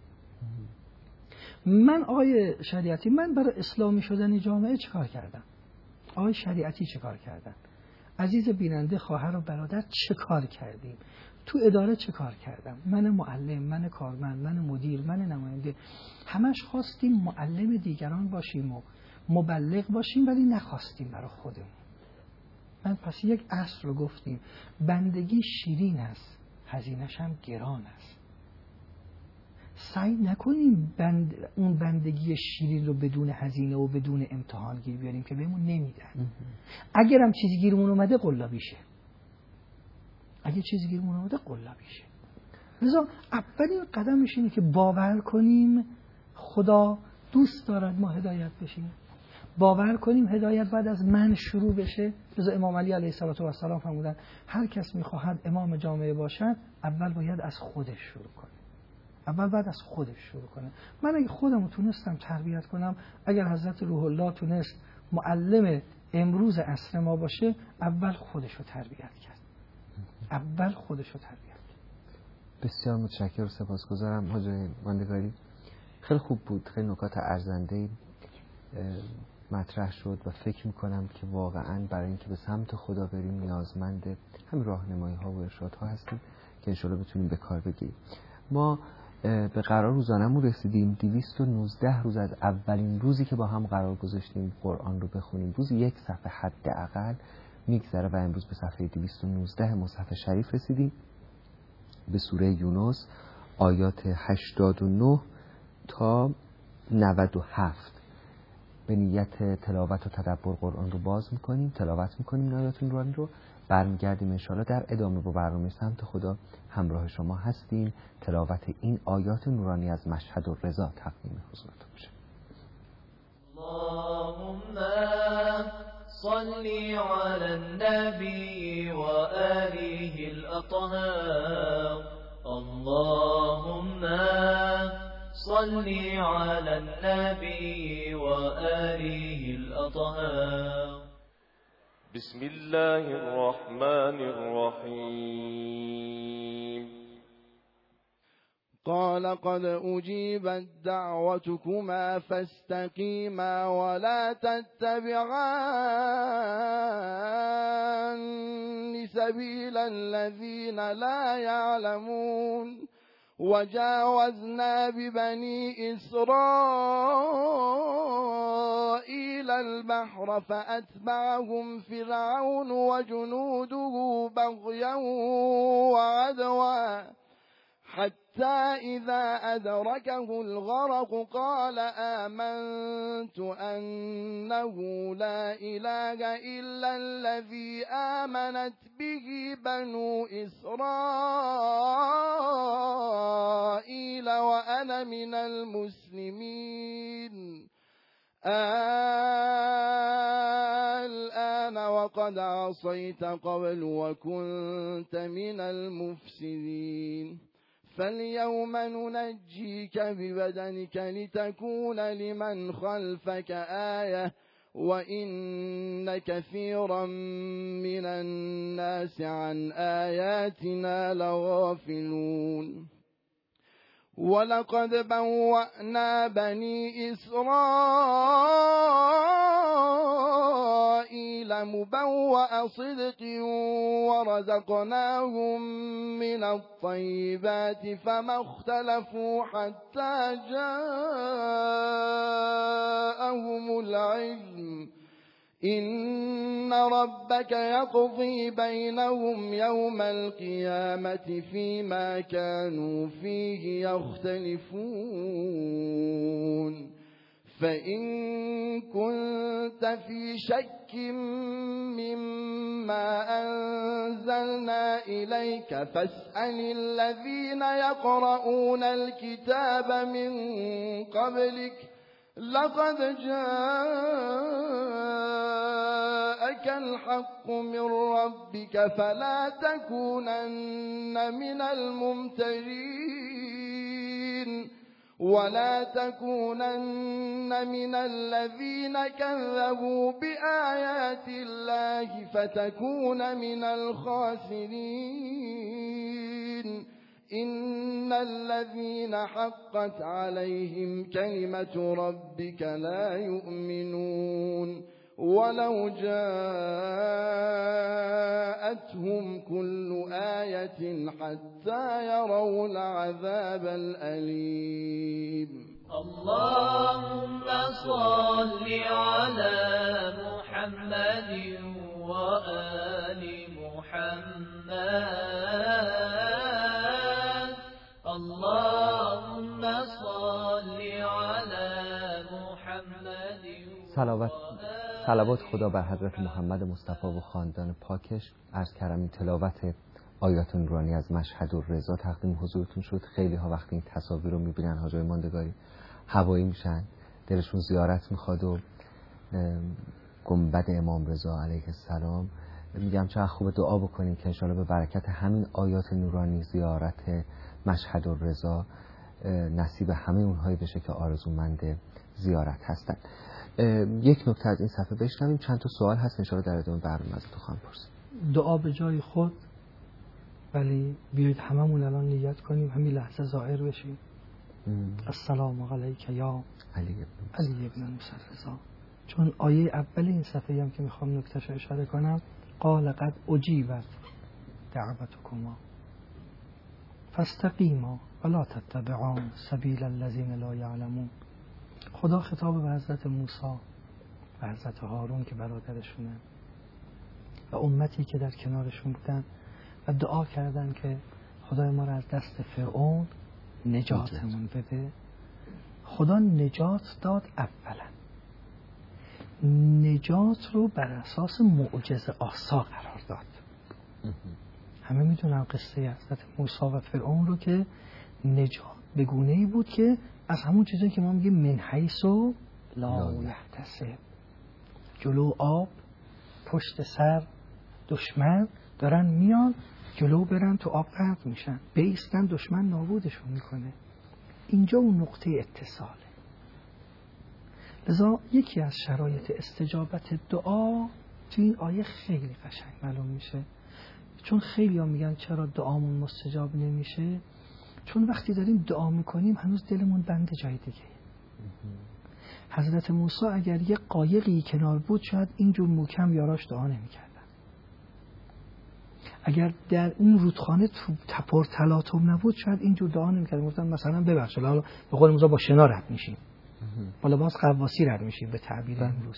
من آقای شریعتی من برای اسلامی شدن جامعه چه کار کردم؟ آقای شریعتی چه کار کردن؟ عزیز بیننده خواهر و برادر چه کار کردیم؟ تو اداره چه کار کردم؟ من معلم، من کارمند، من مدیر، من نماینده، همش خواستیم معلم دیگران باشیم و مبلغ باشیم، ولی نخواستیم برای خودمون. من پس یک اصل رو گفتیم، بندگی شیرین است، هزینه‌ش هم گران است. سعی نکنیم بند اون بندگی شیرین رو بدون هزینه و بدون امتحان گیر بیاریم که بهمون نمیدن. اگرم چیزی گیرمون اومده قلابیشه. اگه چیزی گیرمون اومده قلابیشه. لذا اولین قدمش اینه که باور کنیم خدا دوست دارد ما هدایت بشیم. باور کنیم هدایت بعد از من شروع بشه. لذا امام علی علیه السلام فرمودن هر کس میخواهد امام جامعه باشد اول باید از خودش شروع کنه. اول بعد از خودش شروع کنه. من اگه خودمو تونستم تربیت کنم، اگر حضرت روح الله تونست معلم امروز عصر ما باشه، اول خودش رو تربیت کرد. اول خودش رو تربیت کرد. بسیار متشکرم و سپاسگزارم حاج ماندگاری. خیلی خوب بود، خیلی نکات ارزنده مطرح شد و فکر میکنم که واقعا برای اینکه به سمت خدا بریم نیازمند همین راهنمایی ها و ارشاد ها هستیم که انشالله بتونیم به کار بگیریم. ما به قرار روزانمون رسیدیم. دویست و نوزده روز از اولین روزی که با هم قرار گذاشتیم قرآن رو بخونیم، روز یک صفحه حداقل میگذره و امروز به صفحه دویست و نوزده مصحف شریف رسیدیم، به سوره یونس آیات هشتاد و نه تا نود و هفت. به نیت تلاوت و تدبر قرآن رو باز میکنیم، تلاوت میکنیم این آیات نورانی رو، برمیگردیم انشاءالله در ادامه با برنامه سمت خدا همراه شما هستیم. تلاوت این آیات نورانی از مشهد و رضا تقدیم حضورتون میشه. اللهم صل على النبي وآله الأطهار. اللهم صل على النبي وآله الأطهار. بسم الله الرحمن الرحيم. قال قد أجيبت دعوتكما فاستقيما ولا تتبعان سبيل الذين لا يعلمون وجاوزنا ببني إسرائيل البحر فأتبعهم فرعون وجنوده بغيا وعدوا حتى إذا أدركه الغرق قال آمنت أنه لا إله إلا الذي آمنت به بنو إسرائيل وأنا من المسلمين الآن وقد عصيت قبل وكنت من المفسدين فاليوم ننجيك ببدنك لتكون لمن خلفك آية وإن كثيرا من الناس عن آياتنا لغافلون ولقد بوأنا بني إسرائيل مبوأ صدق ورزقناهم من الطيبات فما اختلفوا حتى جاءهم العلم إن ربك يقضي بينهم يوم القيامة فيما كانوا فيه يختلفون فإن كنت في شك مما أنزلنا إليك فاسأل الذين يقرؤون الكتاب من قبلك لقد جاءك الحق من ربك فلا تكونن من الممترين ولا تكونن من الذين كذبوا بآيات الله فتكون من الخاسرين إن الذين حقت عليهم كلمة ربك لا يؤمنون ولو جاءتهم كل آية حتى يروا العذاب الأليم اللهم صل على محمد وآل محمد اللهم صل على محمد صلوات صلوات خدا بر حضرت محمد مصطفی و خاندان پاکش. عرض کردم این تلاوت آیات نورانی از مشهد الرضا تقدیم حضورتون شد. خیلی ها وقتی این تصاویر رو میبینن حاجای ماندگاری هوایی میشن، دلشون زیارت میخواد و گنبد امام رضا علیه السلام. میگم چقدر خوبه دعا بکنیم که انشاءالله به برکت همین آیات نورانی زیارت مشهد الرضا نصیب همه اونهایی بشه که آرزومند زیارت هستن. یک نکته از این صفحه بشنویم، چند تا سوال هست انشاءالله در ادامه برنامه ازتون خواهم پرسید. دعا به جای خود، ولی بیایید هممون الان نیت کنیم همین لحظه ظاهر بشیم. السلام علیک یا علی ابن علی ابن موسی الرضا. چون آیه اول این صفحه هم که میخوام نکتهش رو اشاره کنم، قال قد اجیبت دعوتکما فاستقیما ولا تتبعان سبیل الذین لا یعلمون. خدا خطاب به حضرت موسی و حضرت هارون که برادرشونه و امتی که در کنارشون بودن و دعا کردن که خدای ما را از دست فرعون نجاتمون بده. خدا نجات داد. اولا نجات رو بر اساس معجزه آسا قرار داد. همه میدونن قصه حضرت موسی و فرعون رو که نجات به گونه‌ای بود که از همون چیزی که ما میگیم من حیث لا یحتسب، جلو آب، پشت سر دشمن دارن میان، جلو برن تو آب غرق میشن، بیستن دشمن نابودشون میکنه. اینجا اون نقطه اتصاله. لذا یکی از شرایط استجابت دعا تو این آیه خیلی قشنگ معلوم میشه. چون خیلی ها میگن چرا دعامون مستجاب نمیشه؟ چون وقتی داریم دعا میکنیم هنوز دلمون بند جای دیگه. حضرت موسی اگر یه قایقی کنار بود شاید اینجور محکم یاراش دعا نمیکردن. اگر در اون رودخانه تپر تلاطم نبود شاید اینجور دعا نمی‌کردیم. گفتن مثلا ببخشید حالا به قول موسی با شنا رد میشیم، با لباس قواسی رد میشیم به تعبیر امروز.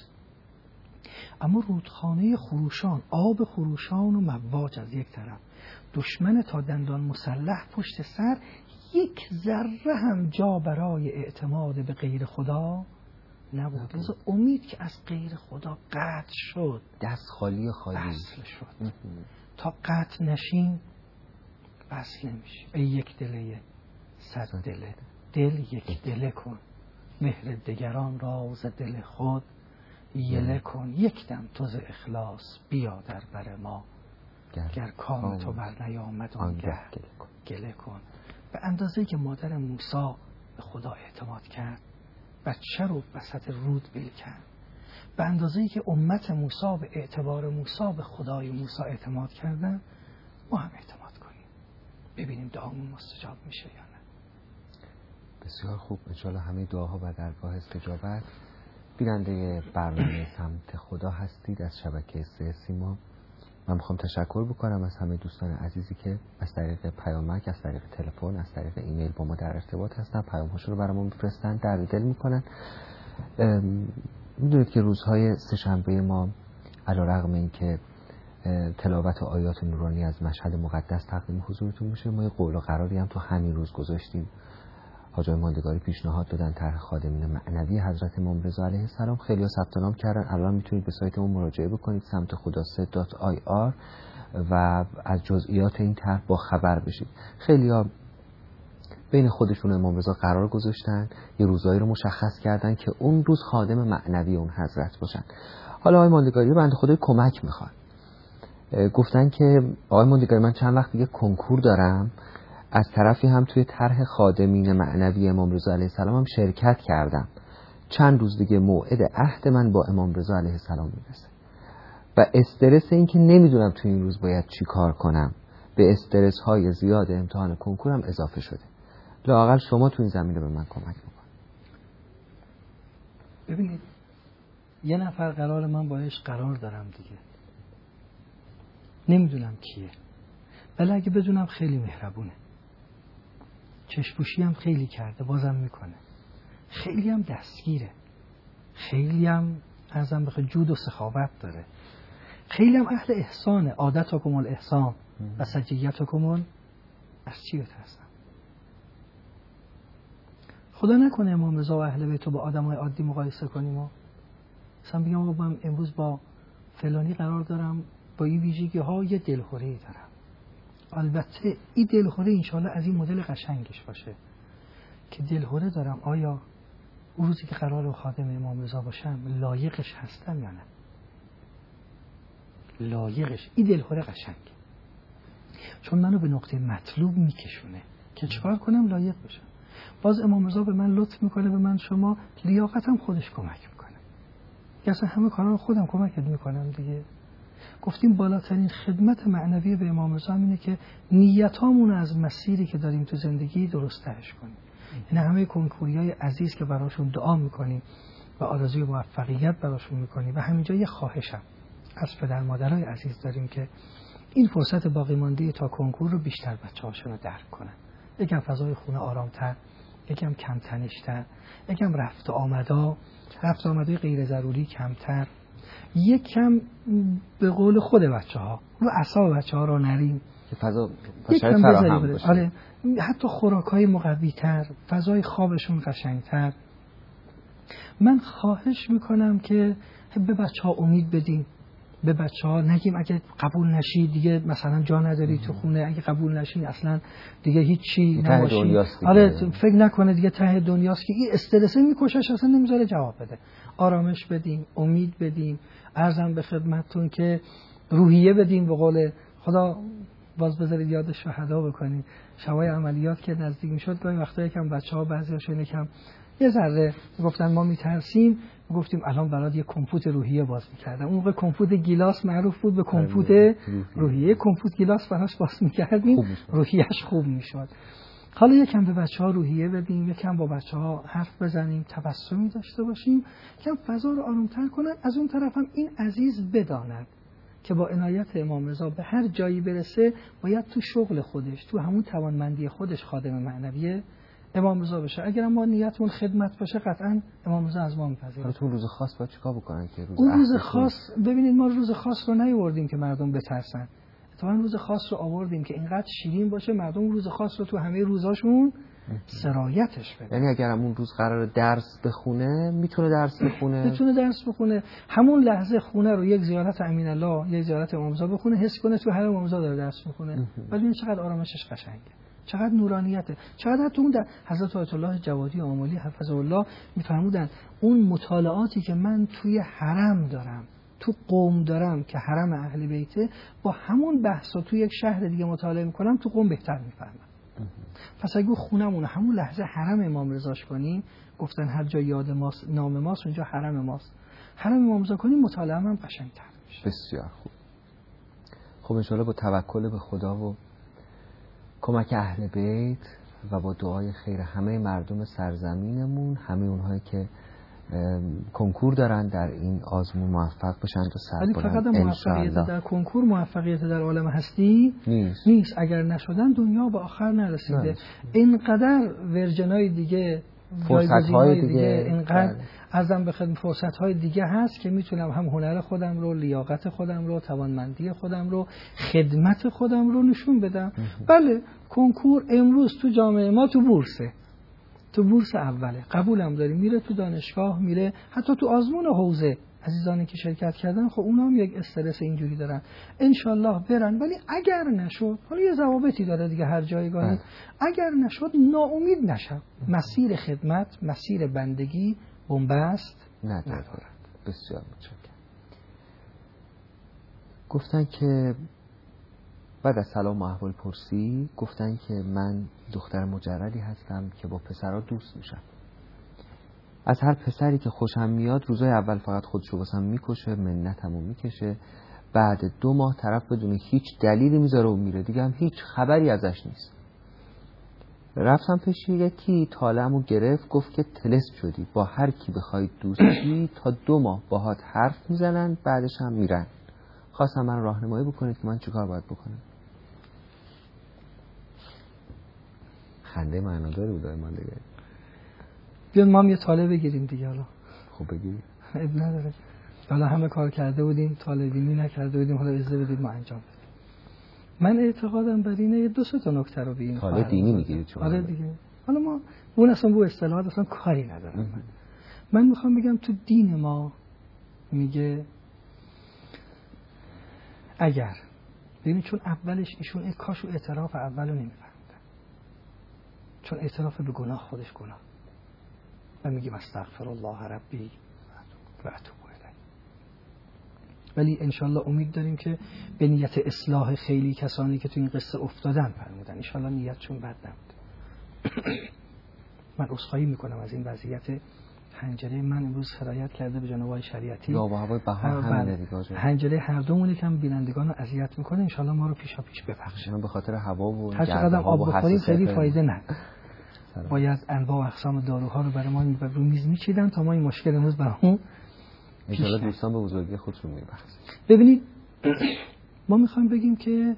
اما رودخانه خروشان، آب خروشان و مواج از یک طرف، دشمن تا دندان مسلح پشت سر، یک ذره هم جا برای اعتماد به غیر خدا نبود. لذا امید که از غیر خدا قطع شد، دست خالی خالی اصل شد. تا قطع نشین وصل نمیشه. ای یک دله صد دله، دل یک دله کن، مهر دگران راز دل خود یله کن. یک دم تو ز اخلاص بیا در بر ما، گر کام تو بر نیامد آنگه گله کن. به اندازه‌ای که مادر موسی به خدا اعتماد کرد، بچه رو وسط رود ول کرد. به اندازه‌ای که امت موسی به اعتبار موسی به خدای موسی اعتماد کردن، ما هم اعتماد کنیم، ببینیم دعامون مستجاب میشه یا نه. بسیار خوب. انشاءالله همه دعاها و درگاه استجابت. بیننده برنامه سمت خدا هستید از شبکه سه سیما. من میخوام تشکر بکنم از همه دوستان عزیزی که از طریق پیامک، از طریق تلفن، از طریق ایمیل با ما در ارتباط هستن، پیام‌هاشون رو برامون میفرستن، درد دل میکنن. میدونید که روزهای سه‌شنبه ما علیرغم اینکه تلاوت آیات نورانی از مشهد مقدس تقدیم حضورتون میشه، ما یه قول و قراری هم تو همین روز گذاشتیم. حاج آقای ماندگاری پیشنهاد دادن طرح خادمین معنوی حضرت امام رضا علیه السلام. خیلی‌ها ثبت نام کردن. الان میتونید به سایتمون مراجعه بکنید سمت خدا سه دات آی آر و از جزئیات این طرح با خبر بشید. خیلی‌ها بین خودشون امام رضا قرار گذاشتن، یه روزایی رو مشخص کردن که اون روز خادم معنوی اون حضرت باشن. حالا آقای ماندگاری بنده خدای کمک میخوان. گفتن که آقای ماندگاری من چند وقت دیگه کنکور دارم، از طرفی هم توی طرح خادمین معنوی امام رضا علیه السلام هم شرکت کردم. چند روز دیگه موعد عهد من با امام رضا علیه السلام میرسه و استرس این که نمیدونم توی این روز باید چی کار کنم به استرس های زیاد امتحان کنکورم اضافه شده. لااقل شما تو این زمینه به من کمک میکنید. ببینید یه نفر قرار من باش قرار دارم دیگه، نمیدونم کیه، ولی اگه بدونم خیلی مهربونه، چشپوشی هم خیلی کرده بازم میکنه، خیلی هم دستگیره، خیلی هم ازم بخواه جود و سخاوت داره، خیلی هم اهل احسانه. عادتکم الاحسان و سجیتکم از چی بترسم؟ خدا نکنه امام رضا و اهل بیت رو با آدمای عادی مقایسه کنیم و مثلا بگم آقا من امروز با فلانی قرار دارم، با این ویژگی ها یه دلخوری دارم. البته این دلخوره انشالله از این مدل قشنگش باشه که دلخوره دارم، آیا اون روزی که قرار خادم امام رضا باشم لایقش هستم یا نه؟ لایقش. این دلخوره قشنگ، چون منو به نقطه مطلوب میکشونه که چکار کنم لایق باشم. باز امام رضا به من لطف میکنه، به من شما لیاقتم خودش کمک میکنه. یا اصلا همه کارا خودم کمکت میکنم دیگه. گفتیم بالاترین خدمت معنوی به امام رضا اینه که نیتامون از مسیری که داریم تو زندگی درست ترش کنیم. یعنی همه کنکوریای عزیز که براشون دعا میکنیم و آرزوی موفقیت براشون میکنیم و همینجا یه خواهشم از پدر مادرای عزیز داریم که این فرصت باقی مانده تا کنکور رو بیشتر بچه‌هاشون رو درک کنن. یکم فضای خونه آرامتر، یکم کم تنش‌تر، یکم رفت و آمدا، رفت و آمدای غیر ضروری کمتر، یکم به قول خود بچه‌ها رو اعصاب بچه‌ها رو نریم که فضا فضای فراهم باشه. آره، حتی خوراک‌های مقوی‌تر، فضای خوابشون قشنگتر. من خواهش میکنم که به بچه‌ها امید بدیم، به بچه‌ها نگیم اگه قبول نشی دیگه مثلا جا نداری تو خونه، اگه قبول نشی اصلا دیگه هیچی نباشی. آره، فکر نکنه دیگه ته دنیاست که این استرس میکشش، اصلا نمیذاره جواب بده. آرامش بدیم، امید بدیم. عرضم به خدمتتون که روحیه بدیم، به قول خدا باز بذارید یاد شهدا بکنیم. شبای عملیات که نزدیک میشد گاهی وقتا یکم بچه‌ها بعضیاشون یکم یه ذره گفتن ما میترسیم، گفتیم الان برات یه کمپوت روحیه باز میکردم. اون موقع کمپوت گیلاس معروف بود به کمپوت روحیه. کمپوت گیلاس براش باز میکردیم، روحیه‌اش خوب میشد. حالا یکم به بچه‌ها روحیه بدیم، یکم با بچه‌ها حرف بزنیم، تبسمی داشته باشیم، یکم فضا رو آرومتر کنن. از اون طرف هم این عزیز بداند که با عنایت امام رضا به هر جایی برسه باید تو شغل خودش، تو همون توانمندی خودش خادم معنوی امام رضا بشه. اگر ما نیتمون خدمت باشه قطعا امام رضا از ما میپذیره. حالا تو روز خاص باید چیکار بکنن که روز اون روز خاص؟ ببینید ما روز خاص رو نیاوردیم که مردم بترسن، اتفاقا روز خاص رو آوردیم که اینقدر شیرین باشه مردم روز خاص رو تو همه روزاشون سرایتش بده. یعنی اگر همون روز قرار درس بخونه میتونه درس بخونه، میتونه درس بخونه، همون لحظه خونه رو یک زیارت امین الله، یک زیارت امام رضا بخونه، حس کنه تو هر امام رضا داره درس میخونه. بعد ببین چقدر آرامشش قشنگه، چقدر نورانیته، چقدر تو اون در حضرت آیت الله جوادی آملی حفظه الله میفرمودن اون مطالعاتی که من توی حرم دارم، تو قم دارم که حرم اهل بیته، با همون بحثا تو یک شهر دیگه مطالعه میکنم تو قم بهتر میفهمم. پس اگه خونمونه همون لحظه حرم امام رضاش کنیم، گفتن هر جا یاد ماست نام ماست اونجا حرم ماست، حرم امام رضا کنیم مطالعه هم قشنگ‌تر میشه. بسیار خوب. خب ان شاءالله با توکل به خدا و کمک اهل بیت و با دعای خیر همه مردم سرزمینمون، همه اونهایی که کنکور دارن در این آزمون موفق بشن تا سر بلند. فقط موفقیت در کنکور، موفقیت در عالم هستی نیست. نیست. اگر نشدن دنیا به آخر نرسیده. اینقدر ورژن‌های دیگه، فرصت‌های دیگه, دیگه اینقدر ازم به خدمت فرصت‌های دیگه هست که میتونم هم هنر خودم رو، لیاقت خودم رو، توانمندی خودم رو، خدمت خودم رو نشون بدم. بله کنکور امروز تو جامعه ما تو بورسه، تو بورس اوله، قبولم داریم، میره تو دانشگاه، میره حتی تو آزمون حوزه. عزیزانی که شرکت کردن خب اونا هم یک استرس اینجوری دارن، انشالله برن. ولی اگر نشد، حالا یه ضوابطی داره دیگه هر جایگاهی، اگر نشد ناامید نشم. مسیر خدمت، مسیر بندگی بنبست ندارد. بسیار متشکرم. گفتن که بعد از سلام و احوال پرسی گفتن که من دختر مجردی هستم که با پسرها دوست میشم. از هر پسری که خوشم میاد روزای اول فقط خودشو واسم میکشه، منتمو میکشه، بعد دو ماه طرف بدون هیچ دلیلی میذاره و میره، دیگه هم هیچ خبری ازش نیست. رفتم پیش یکی، طالعمو گرفت، گفت که طلسم شدی، با هر کی بخوای دوستی تا دو ماه باهات حرف میزنن بعدش هم میرن. خواستم من راهنمایی بکنید که من چیکار باید بکنم. خنده معناداری بود من دیگه. بیان ما هم یه طالب بگیریم دیگه. حالا خب بگیریم، اب نداره، حالا همه کار کرده بودیم، طالبینی نکرده بودیم، حالا اجازه بدید ما انجام بدیم. من اعتقادم بر اینه دو سه تا نکته رو ببینیم. طالب دینی میگیرید شما؟ آره دیگه. حالا ما اون اصلا بو اصطلاحات اصلا کاری ندارم. من من میخوام بگم تو دین ما میگه اگر ببین، چون اولش ایشون این کاشو اعتراف اولو نمیفهمیدن، چون اعتراف به گناه خودش گناه و میگیم استغفر الله ربی و اتوب الیه. ولی انشالله امید داریم که به نیت اصلاح خیلی کسانی که تو این قصه افتادن فرمودن، انشالله نیتشون بد نبود. من عذرخواهی میکنم از این وضعیت حنجره. من امروز سرایت کرده به جناب آقای شریعتی یا با هوای بهار همین دیگه، حنجره هر دومون یکم بینندگان رو اذیت میکنه، انشالله ما رو پیشا پیش ببخشه. من به خاطر هوا و هر چقدر آب بخوریم خیلی فایده نداره. باید انواع و اقسام داروها رو برای ما رو میز میچیدن تا ما این مشکل امروز برامون ان شاء الله دوستان به بزرگی خودشون میبخشن. ببینید ما میخوایم بگیم که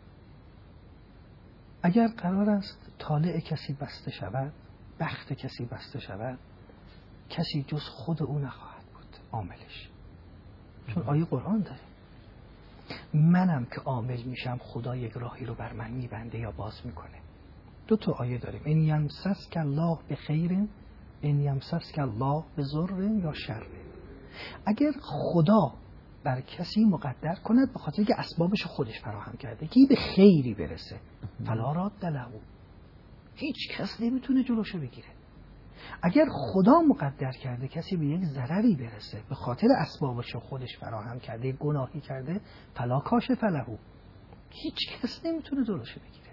اگر قرار است طالع کسی بسته شود، بخت کسی بسته شود، کسی جز خود او نخواهد بود عاملش. چون آیه قرآن داره منم که عامل میشم خدا یک راهی رو بر من میبنده یا باز میکنه. دو تا آیه داریم، ان یمسسک الله بخیر ان یمسسک الله بضر یا شر. اگر خدا بر کسی مقدر کند به خاطر که اسبابش خودش فراهم کرده که به خیری برسه، فلا راد له، هیچ کس نمیتونه جلوشو بگیره. اگر خدا مقدر کرده کسی به یک ضرری برسه به خاطر اسبابش خودش فراهم کرده، گناهی کرده، فلا کاشف له، هیچ کس نمیتونه جلوشو بگیره،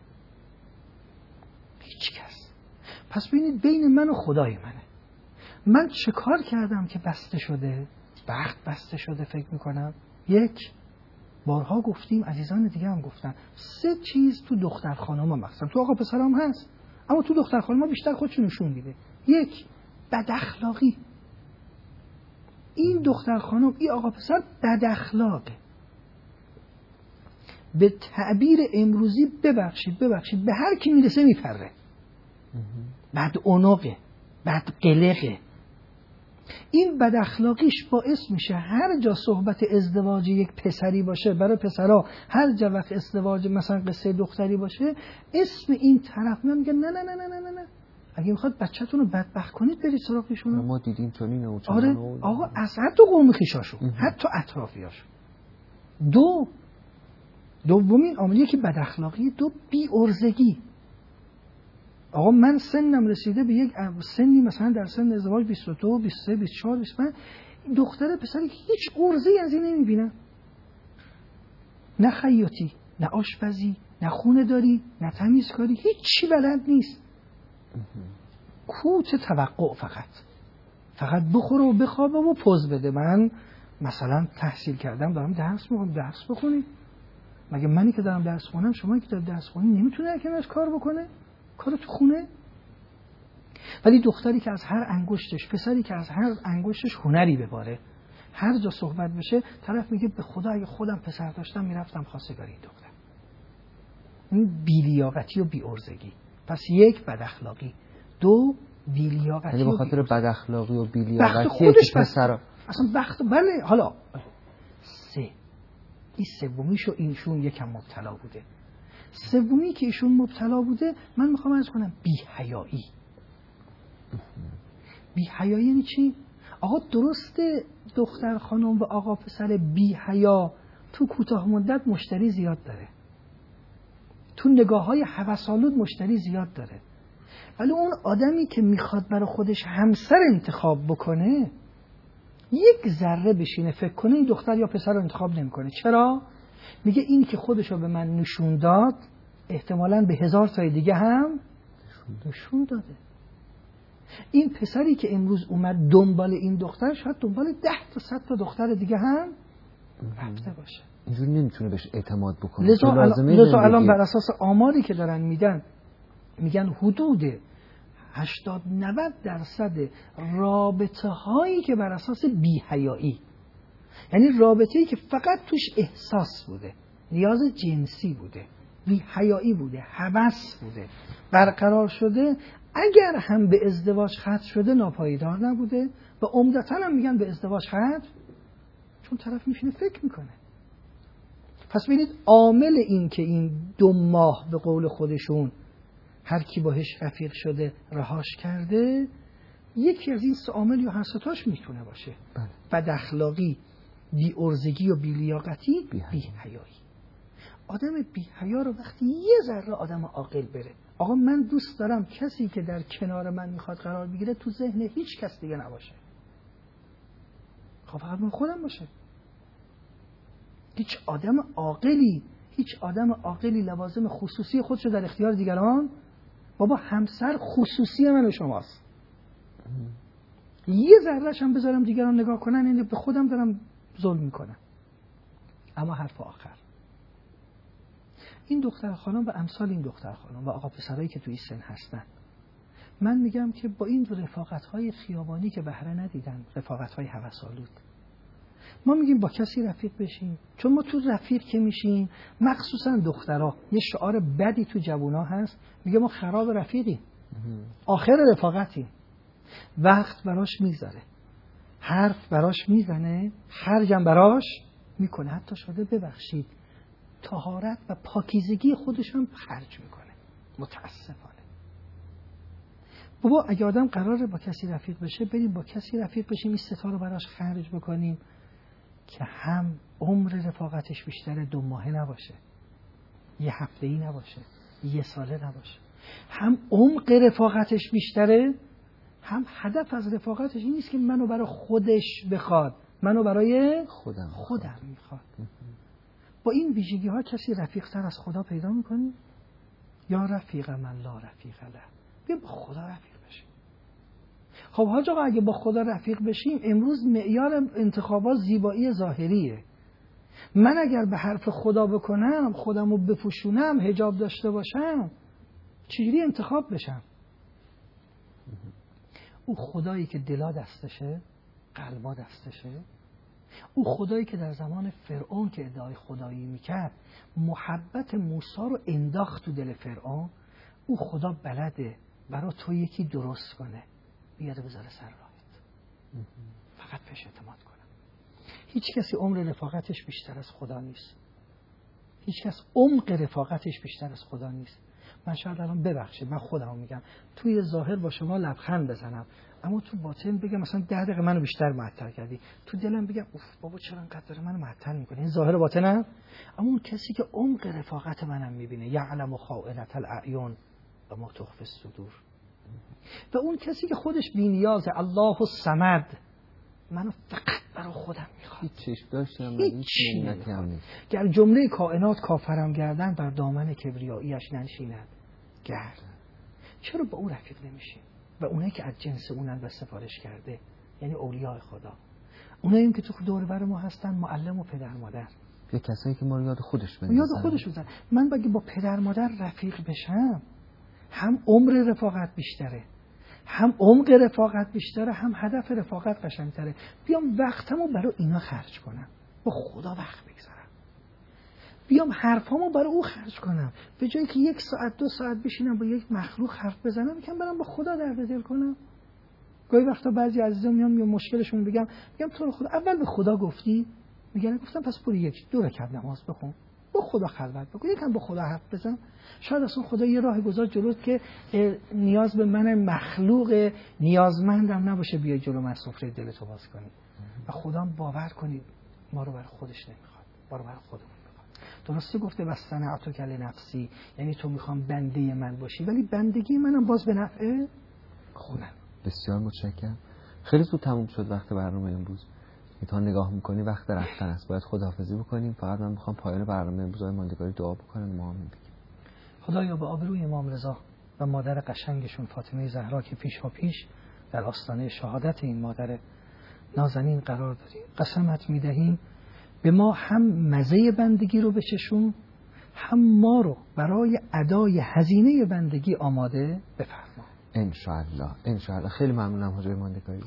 هیچ کس. پس ببینید بین من و خدای منه. من چه کار کردم که بسته شده، بخت بسته شده؟ فکر میکنم یک، بارها گفتیم، عزیزان دیگه هم گفتن، سه چیز تو دختر خانم ها مخصوصا، تو آقا پسر هم هست اما تو دختر خانم ها بیشتر خودشون نشون میده. یک، بد اخلاقی. این دختر خانم، این آقا پسر بد اخلاقه. به تعبیر امروزی ببخشید ببخشید به هر کی میرسه میپره. بعد عنقه، بعد قلقه. این بد اخلاقیش باعث میشه هر جا صحبت ازدواج یک پسری باشه، برای پسرها هر جا وقت ازدواج مثلا قصه دختری باشه، اسم این طرف میگه نه نه نه نه نه نه اگه میخواد بچه‌تون رو بدبخت کنید برید سراغشون. ما دیدیم چنین و چنین. آره آقا از حتی قوم خویشاشون، حتی اطرافیاشون. دو دومین عاملی که بد اخلاقی، دو بی ارزگی. آقا من سنم رسیده به یک سنی مثلا در سن ازدواج بیست و دو، بیست و سه، بیست و چهار، بیست و پنج، دختر پسری که هیچ ارزه‌ای از این نمیبینم. نه خیاطی، نه آشپزی، نه خونه داری، نه تمیزکاری، هیچی بلد نیست. کوت توقع فقط. فقط بخوره و بخوابه و پوز بده. من مثلا تحصیل کردم دارم درس میخونم، درس بخونید. مگه منی که دارم درس خونم، شما که دارید درس خونید نمیتونه کنارش کار بکنه؟ کار تو خونه؟ ولی دختری که از هر انگشتش، پسری که از هر انگشتش هنری بباره، هر جا صحبت بشه طرف میگه به خدا اگه خودم پسر داشتم میرفتم خواستگاری این دختر. این بی‌لیاقتی و بی‌ارزگی. پس یک بد اخلاقی، دو بی‌لیاقتی. یعنی به خاطر بد اخلاقی و بی‌لیاقتی خودش پسر اصلا بخت. بله حالا سه این سومیشو اینشون یکم مبتلا بوده. سومی که ایشون مبتلا بوده، من میخوام عرض کنم بی‌حیایی. بی‌حیایی یعنی چی؟ آقا درسته دختر خانم و آقا پسر بی‌حیا تو کوتاه مدت مشتری زیاد داره، تو نگاه‌های هوس‌آلود مشتری زیاد داره، ولی اون آدمی که میخواد برای خودش همسر انتخاب بکنه یک ذره بشینه فکر کنه این دختر یا پسر رو انتخاب نمیکنه. چرا؟ میگه این که خودشو به من نشون داد احتمالاً به هزار تای دیگه هم نشون داده. این پسری که امروز اومد دنبال این دختر شاید دنبال ده تا صد تا دختر دیگه هم رفته باشه. اینجوری نمیتونه بهش اعتماد بکنه. لذا الان, لذا الان بر اساس آماری که دارن میدن میگن حدود هشتاد نود درصد رابطه هایی که بر اساس بی‌حیایی، یعنی رابطه‌ای که فقط توش احساس بوده، نیاز جنسی بوده، بی‌حیایی بوده، هوس بوده، برقرار شده، اگر هم به ازدواج ختم شده ناپایدار نبوده و عمدتاً هم میگن به ازدواج ختم چون طرف میشینه فکر میکنه. پس ببینید عامل این که این دو ماه به قول خودشون هر کی باهاش رفیق شده رهاش کرده، یکی از این سه عامل یا هر سه تاش میتونه باشه. بله. بد اخلاقی، بی ارزگی و بی لیاقتی، بی حیایی. آدم بی حیا رو وقتی یه ذره آدم عاقل بره، آقا من دوست دارم کسی که در کنار من میخواد قرار بگیره تو ذهن هیچ کس دیگه نباشه، خب فقط من خودم باشه. هیچ آدم عاقلی هیچ آدم عاقلی لوازم خصوصی خودشو در اختیار دیگران. بابا همسر خصوصی من و شماست. یه ذره‌اش هم بذارم دیگران نگاه کنن یعنی به خودم دارم ظلم میکنم. اما حرف آخر، این دختر خانم و امثال این دختر خانم و آقا پسرایی که توی این سن هستن، من میگم که با این رفاقت‌های خیابانی که بهره ندیدن، رفاقت‌های هوس‌آلود، ما میگیم با کسی رفیق بشیم، چون ما تو رفیق که میشیم مخصوصا دخترها یه شعار بدی تو جوونا هست، میگه ما خراب رفیقیم، آخر رفاقتیم، وقت براش میذاره، حرف براش میزنه، خرجم براش میکنه، حتی شده ببخشید طهارت و پاکیزگی خودش هم خرج میکنه. متاسفانه بابا اگه آدم قراره با کسی رفیق بشه، بریم با کسی رفیق بشیم این ستا رو براش خرج بکنیم که هم عمر رفاقتش بیشتر دو ماهه نباشه، یه هفته ای نباشه، یه ساله نباشه، هم عمق رفاقتش بیشتره، هم هدف از رفاقتش این نیست که منو برای خودش بخواد، منو برای خودم خودم میخواد. با این ویژگی ها کسی رفیق تر از خدا پیدا میکنی؟ یا رفیق من لا رفیق له، بیا با خدا رفیق بشیم. خب حاج آقا اگه با خدا رفیق بشیم، امروز معیار انتخابات زیبایی ظاهریه. من اگر به حرف خدا بکنم، خودمو بپوشونم، حجاب داشته باشم، چجوری انتخاب بشم؟ او خدایی که دلا دستشه، قلبا دستشه، او خدایی که در زمان فرعون که ادعای خدایی میکرد محبت موسی رو انداخت تو دل فرعون، او خدا بلده برای تو یکی درست کنه بیاد بذاره سر راهت، فقط بهش اعتماد کنم. هیچ کسی عمر رفاقتش بیشتر از خدا نیست. هیچ کس عمق رفاقتش بیشتر از خدا نیست. من شاید الان ببخشید من خودم میگم توی ظاهر با شما لبخند بزنم، اما تو باطن بگم مثلا ده دقیقه منو بیشتر معطل کردی، تو دلم بگم اوف بابا چرا انقدر داره منو معطل میکنه. این ظاهر باطنم. اما اون کسی که عمق رفاقت منم میبینه، یعلم خائنة الاعیون و ما تخفی الصدور، و اون کسی که خودش بی‌نیازه، الله الصمد، منو فقط برای خودم میخواد، هیچ چشم داشتم هیچ نمیخواد. گر جمله کائنات کافرم گردن بر دامن کبریاییش ننشیند گرد. چرا با اون رفیق نمیشیم؟ و اونایی که از جنس اونن و سفارش کرده، یعنی اولیاء خدا، اونایی که تو دور بر ما هستن، معلم و پدر مادر، یه کسایی که ما رو یاد خودش بندازن، یاد خودش بزن. من بگی با پدر مادر رفیق بشم، هم عمر رفاقت بیشتره، هم عمق رفاقت بیشتره، هم هدف رفاقت قشنگتره. بیام وقتمو برای اینا خرج کنم، با خدا وقت بگذارم، بیام حرفامو برای او خرج کنم، به جایی که یک ساعت دو ساعت بشینم با یک مخلوق حرف بزنم، میگم برام با خدا درد دل کنم. گاهی وقتا بعضی عزیزان میان یا مشکلشون بگم میگم تو رو خدا اول به خدا گفتی؟ میگن گفتم پس برو یک دو رکعت نماز بخون، با خدا خلوت بکن، یکم با خدا حرف بزن. شاید اصلا خدا یه راه گذاشت جلوت که نیاز به من مخلوق نیازمندم نباشه بیای جلو من سفره دلتو باز کنی. و خدا باور کنید ما رو برای خودش نمیخواد، ما رو برای خودمون میخواد. درسته گفته واصطنعتک لنفسی، یعنی تو میخوام بنده من باشی، ولی بندگی منم باز به نفع خودم. بسیار متشکرم. خیلی زود تموم شد وقت برنامه امروز. تا نگاه میکنی وقت رفتن است، باید خداحافظی بکنیم. فقط من میخوام پایان برنامه امروز های ماندگاری دعا بکنم. ما هم بگیم خدایا به آبروی امام رضا و مادر قشنگشون فاطمه زهرا که پیش ها پیش در آستانه شهادت این مادر نازنین قرار داریم، قسمت میدهیم به ما هم مزه بندگی رو بچشون، هم ما رو برای ادای هزینه بندگی آماده بفرما. انشاءالله. انشاءالله. خیلی ممنونم حاجی ماندگاری.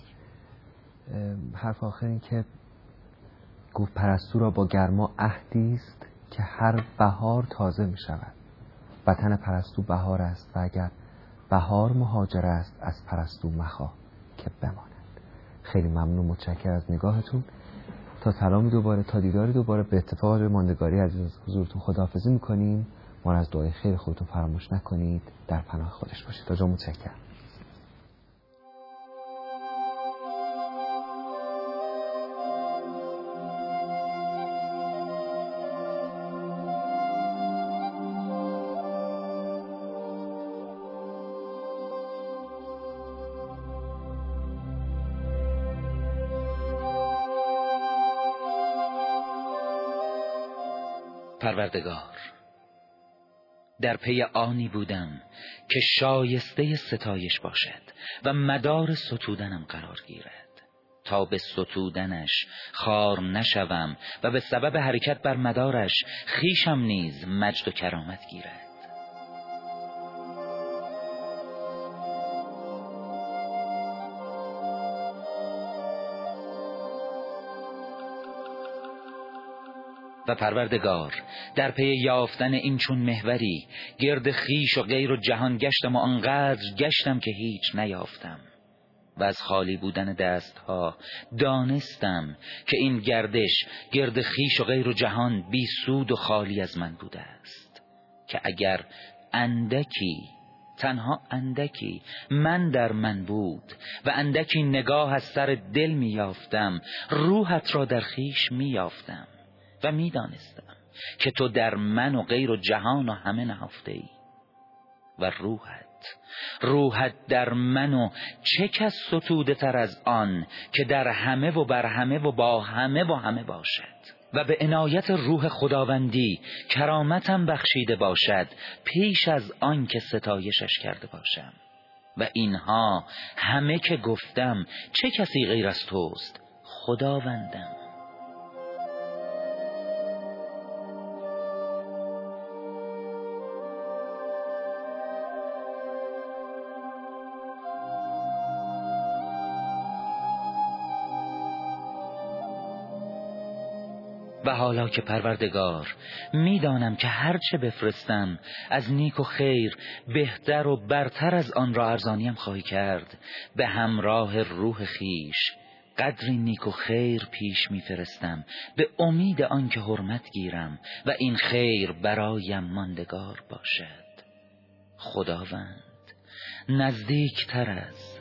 حرف آخر این که گفت پرستو را با گرما عهدی است که هر بهار تازه می شود. وطن پرستو بهار است و اگر بهار مهاجر است از پرستو مخواه که بماند. خیلی ممنون، متشکرم از نگاهتون. تا سلامی دوباره، تا دیداری دوباره، به اتفاق ماندگاری عزیز از حضورتون خداحافظی میکنیم. ما را از دعای خیر خودتون فراموش نکنید. در پناه خودش باشید. تا جا متشکرم. پروردگار، در پی آنی بودم که شایسته ستایش باشد و مدار ستودنم قرار گیرد، تا به ستودنش خار نشوم و به سبب حرکت بر مدارش خیشم نیز مجد و کرامت گیرد. و پروردگار، در پی یافتن این چون محوری گرد خیش و غیر و جهان گشتم و آنقدر گشتم که هیچ نیافتم و از خالی بودن دستها دانستم که این گردش گرد خیش و غیر و جهان بی سود و خالی از من بوده است، که اگر اندکی، تنها اندکی من در من بود و اندکی نگاه از سر دل می یافتم، روحت را در خیش می یافتم و می دانستم که تو در من و غیر و جهان و همه نهفته ای و روحت روحت در من و چه کس ستوده تر از آن که در همه و بر همه و با همه و همه باشد و به عنایت روح خداوندی کرامتم بخشیده باشد پیش از آن که ستایشش کرده باشم. و اینها همه که گفتم چه کسی غیر از توست خداوندم. و حالا که پروردگار میدانم که هرچه بفرستم از نیک و خیر بهتر و برتر از آن را ارزانیم خواهی کرد، به همراه روح خیش قدری نیک و خیر پیش میفرستم به امید آنکه حرمت گیرم و این خیر برایم ماندگار باشد. خداوند نزدیکتر از